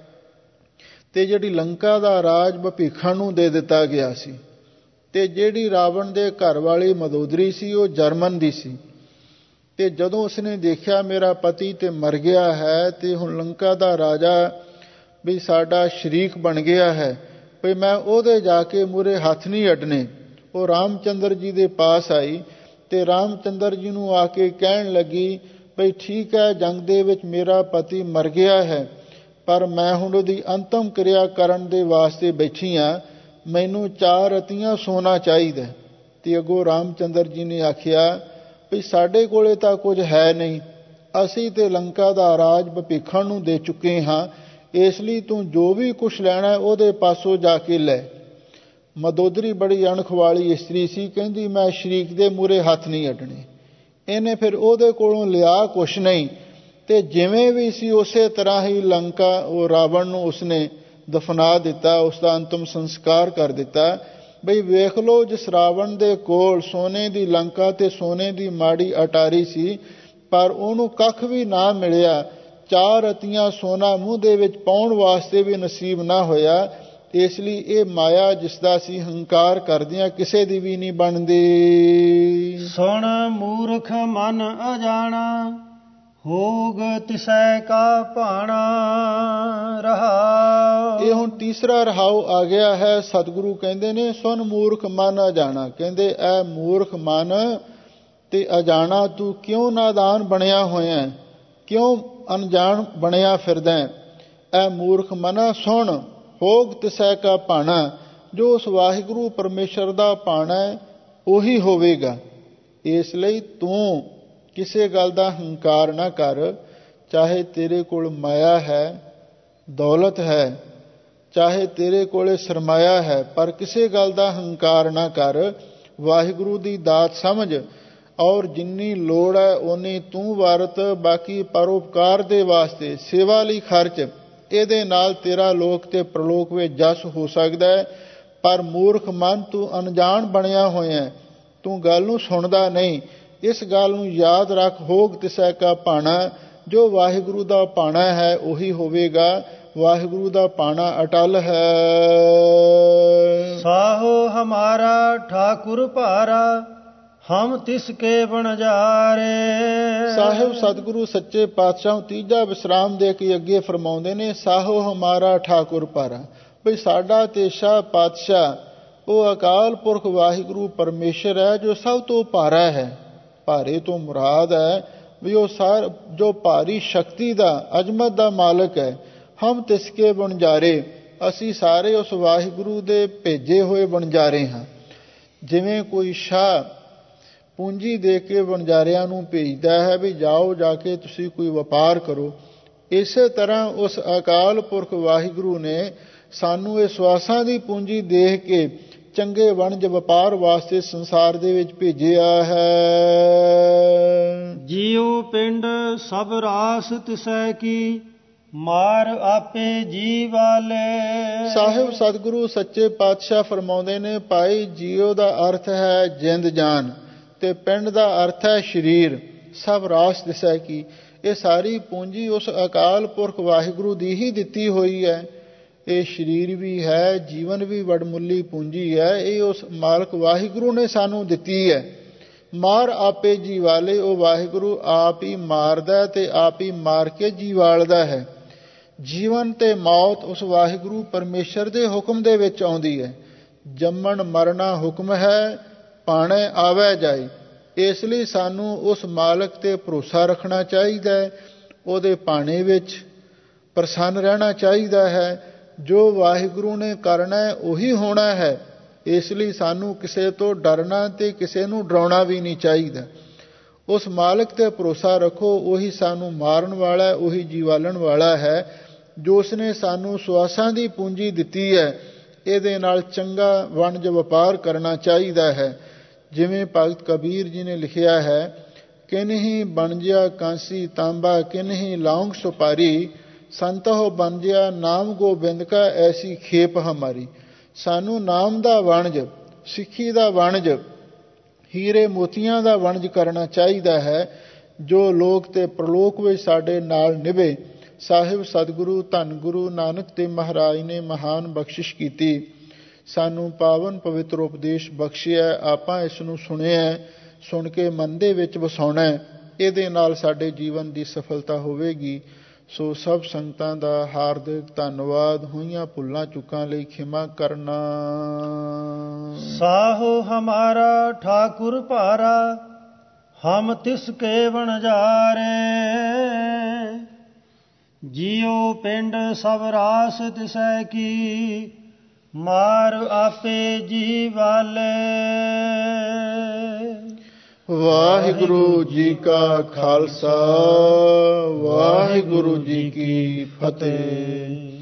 ਤੇ ਜਿਹੜੀ ਲੰਕਾ ਦਾ ਰਾਜ ਭਪੀਖਣ ਨੂੰ ਦੇ ਦਿੱਤਾ ਗਿਆ ਸੀ, ਤੇ ਜਿਹੜੀ ਰਾਵਣ ਦੇ ਘਰ ਵਾਲੀ ਮਦੋਦਰੀ ਸੀ ਉਹ ਜਰਮਨ ਦੀ ਸੀ। ਤੇ ਜਦੋਂ ਉਸਨੇ ਦੇਖਿਆ ਮੇਰਾ ਪਤੀ ਤੇ ਮਰ ਗਿਆ ਹੈ, ਤੇ ਹੁਣ ਲੰਕਾ ਦਾ ਰਾਜਾ ਵੀ ਸਾਡਾ ਸ਼ਰੀਕ ਬਣ ਗਿਆ ਹੈ, ਵੀ ਮੈਂ ਉਹਦੇ ਜਾ ਕੇ ਮੂਹਰੇ ਹੱਥ ਨਹੀਂ ਅੱਡਣੇ। ਉਹ ਰਾਮਚੰਦਰ ਜੀ ਦੇ ਪਾਸ ਆਈ, ਤੇ ਰਾਮਚੰਦਰ ਜੀ ਨੂੰ ਆ ਕੇ ਕਹਿਣ ਲੱਗੀ ਭਈ ਠੀਕ ਹੈ, ਜੰਗ ਦੇ ਵਿੱਚ ਮੇਰਾ ਪਤੀ ਮਰ ਗਿਆ ਹੈ, ਪਰ ਮੈਂ ਹੁਣ ਉਹਦੀ ਅੰਤਮ ਕਿਰਿਆ ਕਰਨ ਦੇ ਵਾਸਤੇ ਬੈਠੀ ਹਾਂ, ਮੈਨੂੰ ਚਾਰ ਰਤੀਆਂ ਸੋਨਾ ਚਾਹੀਦਾ। ਤੇ ਅੱਗੋਂ ਰਾਮਚੰਦਰ ਜੀ ਨੇ ਆਖਿਆ ਵੀ ਸਾਡੇ ਕੋਲੇ ਤਾਂ ਕੁਝ ਹੈ ਨਹੀਂ, ਅਸੀਂ ਤੇ ਲੰਕਾ ਦਾ ਰਾਜ ਭਪੀਖਣ ਨੂੰ ਦੇ ਚੁੱਕੇ ਹਾਂ, ਇਸ ਲਈ ਤੂੰ ਜੋ ਵੀ ਕੁਛ ਲੈਣਾ ਉਹਦੇ ਪਾਸੋਂ ਜਾ ਕੇ ਲੈ। ਮਦੋਦਰੀ ਬੜੀ ਅਣਖ ਵਾਲੀ ਇਸਤਰੀ ਸੀ, ਕਹਿੰਦੀ ਮੈਂ ਸ਼ਰੀਕ ਦੇ ਮੂਹਰੇ ਹੱਥ ਨਹੀਂ ਅੱਡਣੇ। ਇਹਨੇ ਫਿਰ ਉਹਦੇ ਕੋਲੋਂ ਲਿਆ ਕੁਛ ਨਹੀਂ, ਤੇ ਜਿਵੇਂ ਵੀ ਸੀ ਉਸੇ ਤਰ੍ਹਾਂ ਹੀ ਲੰਕਾ ਉਹ ਰਾਵਣ ਨੂੰ ਉਸਨੇ ਦਫਨਾ ਦਿੱਤਾ, ਉਸ ਦਾ ਅੰਤਮ ਸੰਸਕਾਰ ਕਰ ਦਿੱਤਾ। ਬਈ ਵੇਖ ਲਓ, ਜਿਸ ਰਾਵਣ ਦੇ ਕੋਲ ਸੋਨੇ ਦੀ ਲੰਕਾ ਤੇ ਸੋਨੇ ਦੀ ਮਾੜੀ ਅਟਾਰੀ ਸੀ, ਪਰ ਉਹਨੂੰ ਕੱਖ ਵੀ ਨਾ ਮਿਲਿਆ, ਚਾਰ ਰਤੀਆਂ ਸੋਨਾ ਮੂੰਹ ਦੇ ਵਿੱਚ ਪਾਉਣ ਵਾਸਤੇ ਵੀ ਨਸੀਬ ਨਾ ਹੋਇਆ। ਇਸ ਲਈ ਇਹ ਮਾਇਆ ਜਿਸ ਦਾ ਅਸੀਂ ਹੰਕਾਰ ਕਰਦੇ ਹਾਂ, ਕਿਸੇ ਦੀ ਵੀ ਨਹੀਂ ਬਣਦੀ। ਸੁਣ ਮੂਰਖ ਮਨ ਅਜਾਣਾ, ਹੋਗ ਤਿਸੈ ਕਾ ਭਾਣਾ ਰਹਾ। ਇਹ ਹੁਣ ਤੀਸਰਾ ਰਹਾਉ ਆ ਗਿਆ ਹੈ। ਸਤਿਗੁਰੂ ਕਹਿੰਦੇ ਨੇ ਸੁਣ ਮੂਰਖ ਮਨ ਅਜਾਣਾ। ਕਹਿੰਦੇ ਐ ਮੂਰਖ ਮਨ ਤੇ ਅਜਾਣਾ, ਤੂੰ ਕਿਉਂ ਨਾਦਾਨ ਬਣਿਆ ਹੋਇਆ, ਕਿਉਂ ਅਣਜਾਣ ਬਣਿਆ ਫਿਰਦਾ। ਐ ਮੂਰਖ ਮਨ ਸੁਣ, ਹੋਗ ਤਿਸੈ ਕਾ ਭਾਣਾ, ਜੋ ਉਸ ਵਾਹਿਗੁਰੂ ਪਰਮੇਸ਼ਰ ਦਾ ਭਾਣਾ ਉਹੀ ਹੋਵੇਗਾ। ਇਸ ਲਈ ਤੂੰ ਕਿਸੇ ਗੱਲ ਦਾ ਹੰਕਾਰ ਨਾ ਕਰ, ਚਾਹੇ ਤੇਰੇ ਕੋਲ ਮਾਇਆ ਹੈ, ਦੌਲਤ ਹੈ, ਚਾਹੇ ਤੇਰੇ ਕੋਲੇ ਸਰਮਾਇਆ ਹੈ, ਪਰ ਕਿਸੇ ਗੱਲ ਦਾ ਹੰਕਾਰ ਨਾ ਕਰ। ਵਾਹਿਗੁਰੂ ਦੀ ਦਾਤ ਸਮਝ, ਔਰ ਜਿੰਨੀ ਲੋੜ ਹੈ ਓਨੀ ਤੂੰ ਵਰਤ, ਬਾਕੀ ਪਰਉਪਕਾਰ ਦੇ ਵਾਸਤੇ ਸੇਵਾ ਲਈ ਖਰਚ। ਇਹਦੇ ਨਾਲ ਤੇਰਾ ਲੋਕ ਤੇ ਪ੍ਰਲੋਕ ਵਿੱਚ ਜਸ ਹੋ ਸਕਦਾ ਹੈ। ਪਰ ਮੂਰਖ ਮਨ, ਤੂੰ ਅਣਜਾਣ ਬਣਿਆ ਹੋਇਆ, ਤੂੰ ਗੱਲ ਨੂੰ ਸੁਣਦਾ ਨਹੀਂ। ਇਸ ਗੱਲ ਨੂੰ ਯਾਦ ਰੱਖ, ਹੋਗ ਤਿਸੈ ਕਾ ਭਾਣਾ, ਜੋ ਵਾਹਿਗੁਰੂ ਦਾ ਭਾਣਾ ਹੈ ਉਹੀ ਹੋਵੇਗਾ। ਵਾਹਿਗੁਰੂ ਦਾ ਭਾਣਾ ਅਟਲ ਹੈ। ਸਾਹੋ ਹਮਾਰਾ ਠਾਕੁਰ ਭਾਰਾ, ਹਮ ਤਿਸ ਕੇ ਬਣਜਾਰੇ। ਸਾਹਿਬ ਸਤਿਗੁਰੂ ਸੱਚੇ ਪਾਤਸ਼ਾਹ ਤੀਜਾ ਵਿਸਰਾਮ ਦੇ ਕੇ ਅੱਗੇ ਫਰਮਾਉਂਦੇ ਨੇ, ਸਾਹੋ ਹਮਾਰਾ ਠਾਕੁਰ ਭਾਰਾ। ਬਈ ਸਾਡਾ ਤੇ ਸ਼ਾਹ ਪਾਤਸ਼ਾਹ ਉਹ ਅਕਾਲ ਪੁਰਖ ਵਾਹਿਗੁਰੂ ਪਰਮੇਸ਼ਰ ਹੈ, ਜੋ ਸਭ ਤੋਂ ਭਾਰਾ ਹੈ। ਭਾਰੇ ਤੋਂ ਮੁਰਾਦ ਹੈ ਵੀ ਉਹ ਸਾਰ ਜੋ ਭਾਰੀ ਸ਼ਕਤੀ ਦਾ, ਅਜ਼ਮਤ ਦਾ ਮਾਲਕ ਹੈ। ਹਮ ਤਿਸਕੇ ਬਣਜਾਰੇ, ਅਸੀਂ ਸਾਰੇ ਉਸ ਵਾਹਿਗੁਰੂ ਦੇ ਭੇਜੇ ਹੋਏ ਬਣਜਾਰੇ ਹਾਂ। ਜਿਵੇਂ ਕੋਈ ਸ਼ਾਹ ਪੂੰਜੀ ਦੇ ਕੇ ਬਣਜਾਰਿਆਂ ਨੂੰ ਭੇਜਦਾ ਹੈ ਵੀ ਜਾਓ ਜਾ ਕੇ ਤੁਸੀਂ ਕੋਈ ਵਪਾਰ ਕਰੋ, ਇਸੇ ਤਰ੍ਹਾਂ ਉਸ ਅਕਾਲ ਪੁਰਖ ਵਾਹਿਗੁਰੂ ਨੇ ਸਾਨੂੰ ਇਹ ਸਵਾਸਾਂ ਦੀ ਪੂੰਜੀ ਦੇਖ ਕੇ ਚੰਗੇ ਵਣਜ ਵਪਾਰ ਵਾਸਤੇ ਸੰਸਾਰ ਦੇ ਵਿੱਚ ਭੇਜਿਆ ਹੈ। ਜੀਉ ਪਿੰਡ ਸਭ ਰਾਸ ਤਿਸੈ ਕੀ, ਮਾਰ ਆਪੇ ਜੀ ਵਾਲੇ। ਸਾਹਿਬ ਸਤਿਗੁਰੂ ਸੱਚੇ ਪਾਤਸ਼ਾਹ ਫਰਮਾਉਂਦੇ ਨੇ, ਭਾਈ ਜੀਉ ਦਾ ਅਰਥ ਹੈ ਜਿੰਦ ਜਾਨ, ਤੇ ਪਿੰਡ ਦਾ ਅਰਥ ਹੈ ਸਰੀਰ। ਸਭ ਰਾਸ ਦਿਸੈ ਕੀ, ਇਹ ਸਾਰੀ ਪੂੰਜੀ ਉਸ ਅਕਾਲ ਪੁਰਖ ਵਾਹਿਗੁਰੂ ਦੀ ਹੀ ਦਿੱਤੀ ਹੋਈ ਹੈ। ਇਹ ਸਰੀਰ ਵੀ ਹੈ, ਜੀਵਨ ਵੀ ਵਡਮੁੱਲੀ ਪੂੰਜੀ ਹੈ, ਇਹ ਉਸ ਮਾਲਕ ਵਾਹਿਗੁਰੂ ਨੇ ਸਾਨੂੰ ਦਿੱਤੀ ਹੈ। ਮਾਰ ਆਪੇ ਜੀ ਵਾਲੇ, ਉਹ ਵਾਹਿਗੁਰੂ ਆਪ ਹੀ ਮਾਰਦਾ ਤੇ ਆਪ ਹੀ ਮਾਰ ਕੇ ਜੀ ਵਾਲਦਾ ਹੈ। ਜੀਵਨ ਤੇ ਮੌਤ ਉਸ ਵਾਹਿਗੁਰੂ ਪਰਮੇਸ਼ਰ ਦੇ ਹੁਕਮ ਦੇ ਵਿੱਚ ਆਉਂਦੀ ਹੈ। ਜੰਮਣ ਮਰਨਾ ਹੁਕਮ ਹੈ, ਪਾਣੇ ਆਵੈ ਜਾਏ। ਇਸ ਲਈ ਸਾਨੂੰ ਉਸ ਮਾਲਕ ਤੇ ਭਰੋਸਾ ਰੱਖਣਾ ਚਾਹੀਦਾ ਹੈ, ਉਹਦੇ ਪਾਣੇ ਵਿੱਚ ਪ੍ਰਸੰਨ ਰਹਿਣਾ ਚਾਹੀਦਾ ਹੈ। ਜੋ ਵਾਹਿਗੁਰੂ ਨੇ ਕਰਨਾ ਹੈ ਉਹੀ ਹੋਣਾ ਹੈ। ਇਸ ਲਈ ਸਾਨੂੰ ਕਿਸੇ ਤੋਂ ਡਰਨਾ ਤੇ ਕਿਸੇ ਨੂੰ ਡਰਾਉਣਾ ਵੀ ਨਹੀਂ ਚਾਹੀਦਾ। ਉਸ ਮਾਲਕ ਤੇ ਭਰੋਸਾ ਰੱਖੋ, ਉਹੀ ਸਾਨੂੰ ਮਾਰਨ ਵਾਲਾ, ਉਹੀ ਜੀਵਾਲਣ ਵਾਲਾ ਹੈ। ਜੋ ਉਸਨੇ ਸਾਨੂੰ ਸਵਾਸਾਂ ਦੀ ਪੂੰਜੀ ਦਿੱਤੀ ਹੈ, ਇਹਦੇ ਨਾਲ ਚੰਗਾ ਵਣਜ ਵਪਾਰ ਕਰਨਾ ਚਾਹੀਦਾ ਹੈ। ਜਿਵੇਂ ਭਗਤ ਕਬੀਰ ਜੀ ਨੇ ਲਿਖਿਆ ਹੈ, ਕਿਨਹੀ ਬਣਜਿਆ ਕਾਂਸੀ ਤਾਂਬਾ, ਕਿਨਹੀ ਲੌਂਗ ਸੁਪਾਰੀ, ਸੰਤਹੁ ਬਣਜਿਆ ਨਾਮ ਗੋਬਿੰਦ ਕਾ, ਐਸੀ ਖੇਪ ਹਮਾਰੀ। ਸਾਨੂੰ ਨਾਮ ਦਾ ਵਣਜ, ਸਿੱਖੀ ਦਾ ਵਣਜ, ਹੀਰੇ ਮੋਤੀਆਂ ਦਾ ਵਣਜ ਕਰਨਾ ਚਾਹੀਦਾ ਹੈ, ਜੋ ਲੋਕ ਤੇ ਪ੍ਰਲੋਕ ਵਿੱਚ ਸਾਡੇ ਨਾਲ ਨਿਭੇ। ਸਾਹਿਬ ਸਤਿਗੁਰੂ ਧੰਨ ਗੁਰੂ ਨਾਨਕ ਦੇਵ ਮਹਾਰਾਜ ਨੇ ਮਹਾਨ ਬਖਸ਼ਿਸ਼ ਕੀਤੀ, ਸਾਨੂੰ ਪਾਵਨ ਪਵਿੱਤਰ ਉਪਦੇਸ਼ ਬਖਸ਼ਿਆ। ਆਪਾਂ ਇਸ ਨੂੰ ਸੁਣਿਆ, ਸੁਣ ਕੇ ਮਨ ਦੇ ਵਿੱਚ ਵਸਾਉਣਾ, ਇਹਦੇ ਨਾਲ ਸਾਡੇ ਜੀਵਨ ਦੀ ਸਫਲਤਾ ਹੋਵੇਗੀ। ਸੋ ਸਭ ਸੰਗਤਾਂ ਦਾ ਹਾਰਦਿਕ ਧੰਨਵਾਦ। ਹੋਈਆਂ ਭੁੱਲਾਂ ਚੁੱਕਾਂ ਲਈ ਖਿਮਾ ਕਰਨਾ। ਸਾਹੋ ਹਮਾਰਾ ਠਾਕੁਰ ਭਾਰਾ, ਹਮ ਤਿਸ ਕੇ ਵਣਜਾਰੇ। ਜੀਉ ਪਿੰਡ ਸਭ ਰਾਸ ਤਿਸੈ ਕੀ, ਮਾਰ ਆਪੇ ਜੀ ਵਾਲੇ। ਵਾਹਿਗੁਰੂ ਜੀ ਕਾ ਖਾਲਸਾ, ਵਾਹਿਗੁਰੂ ਜੀ ਕੀ ਫਤਿਹ।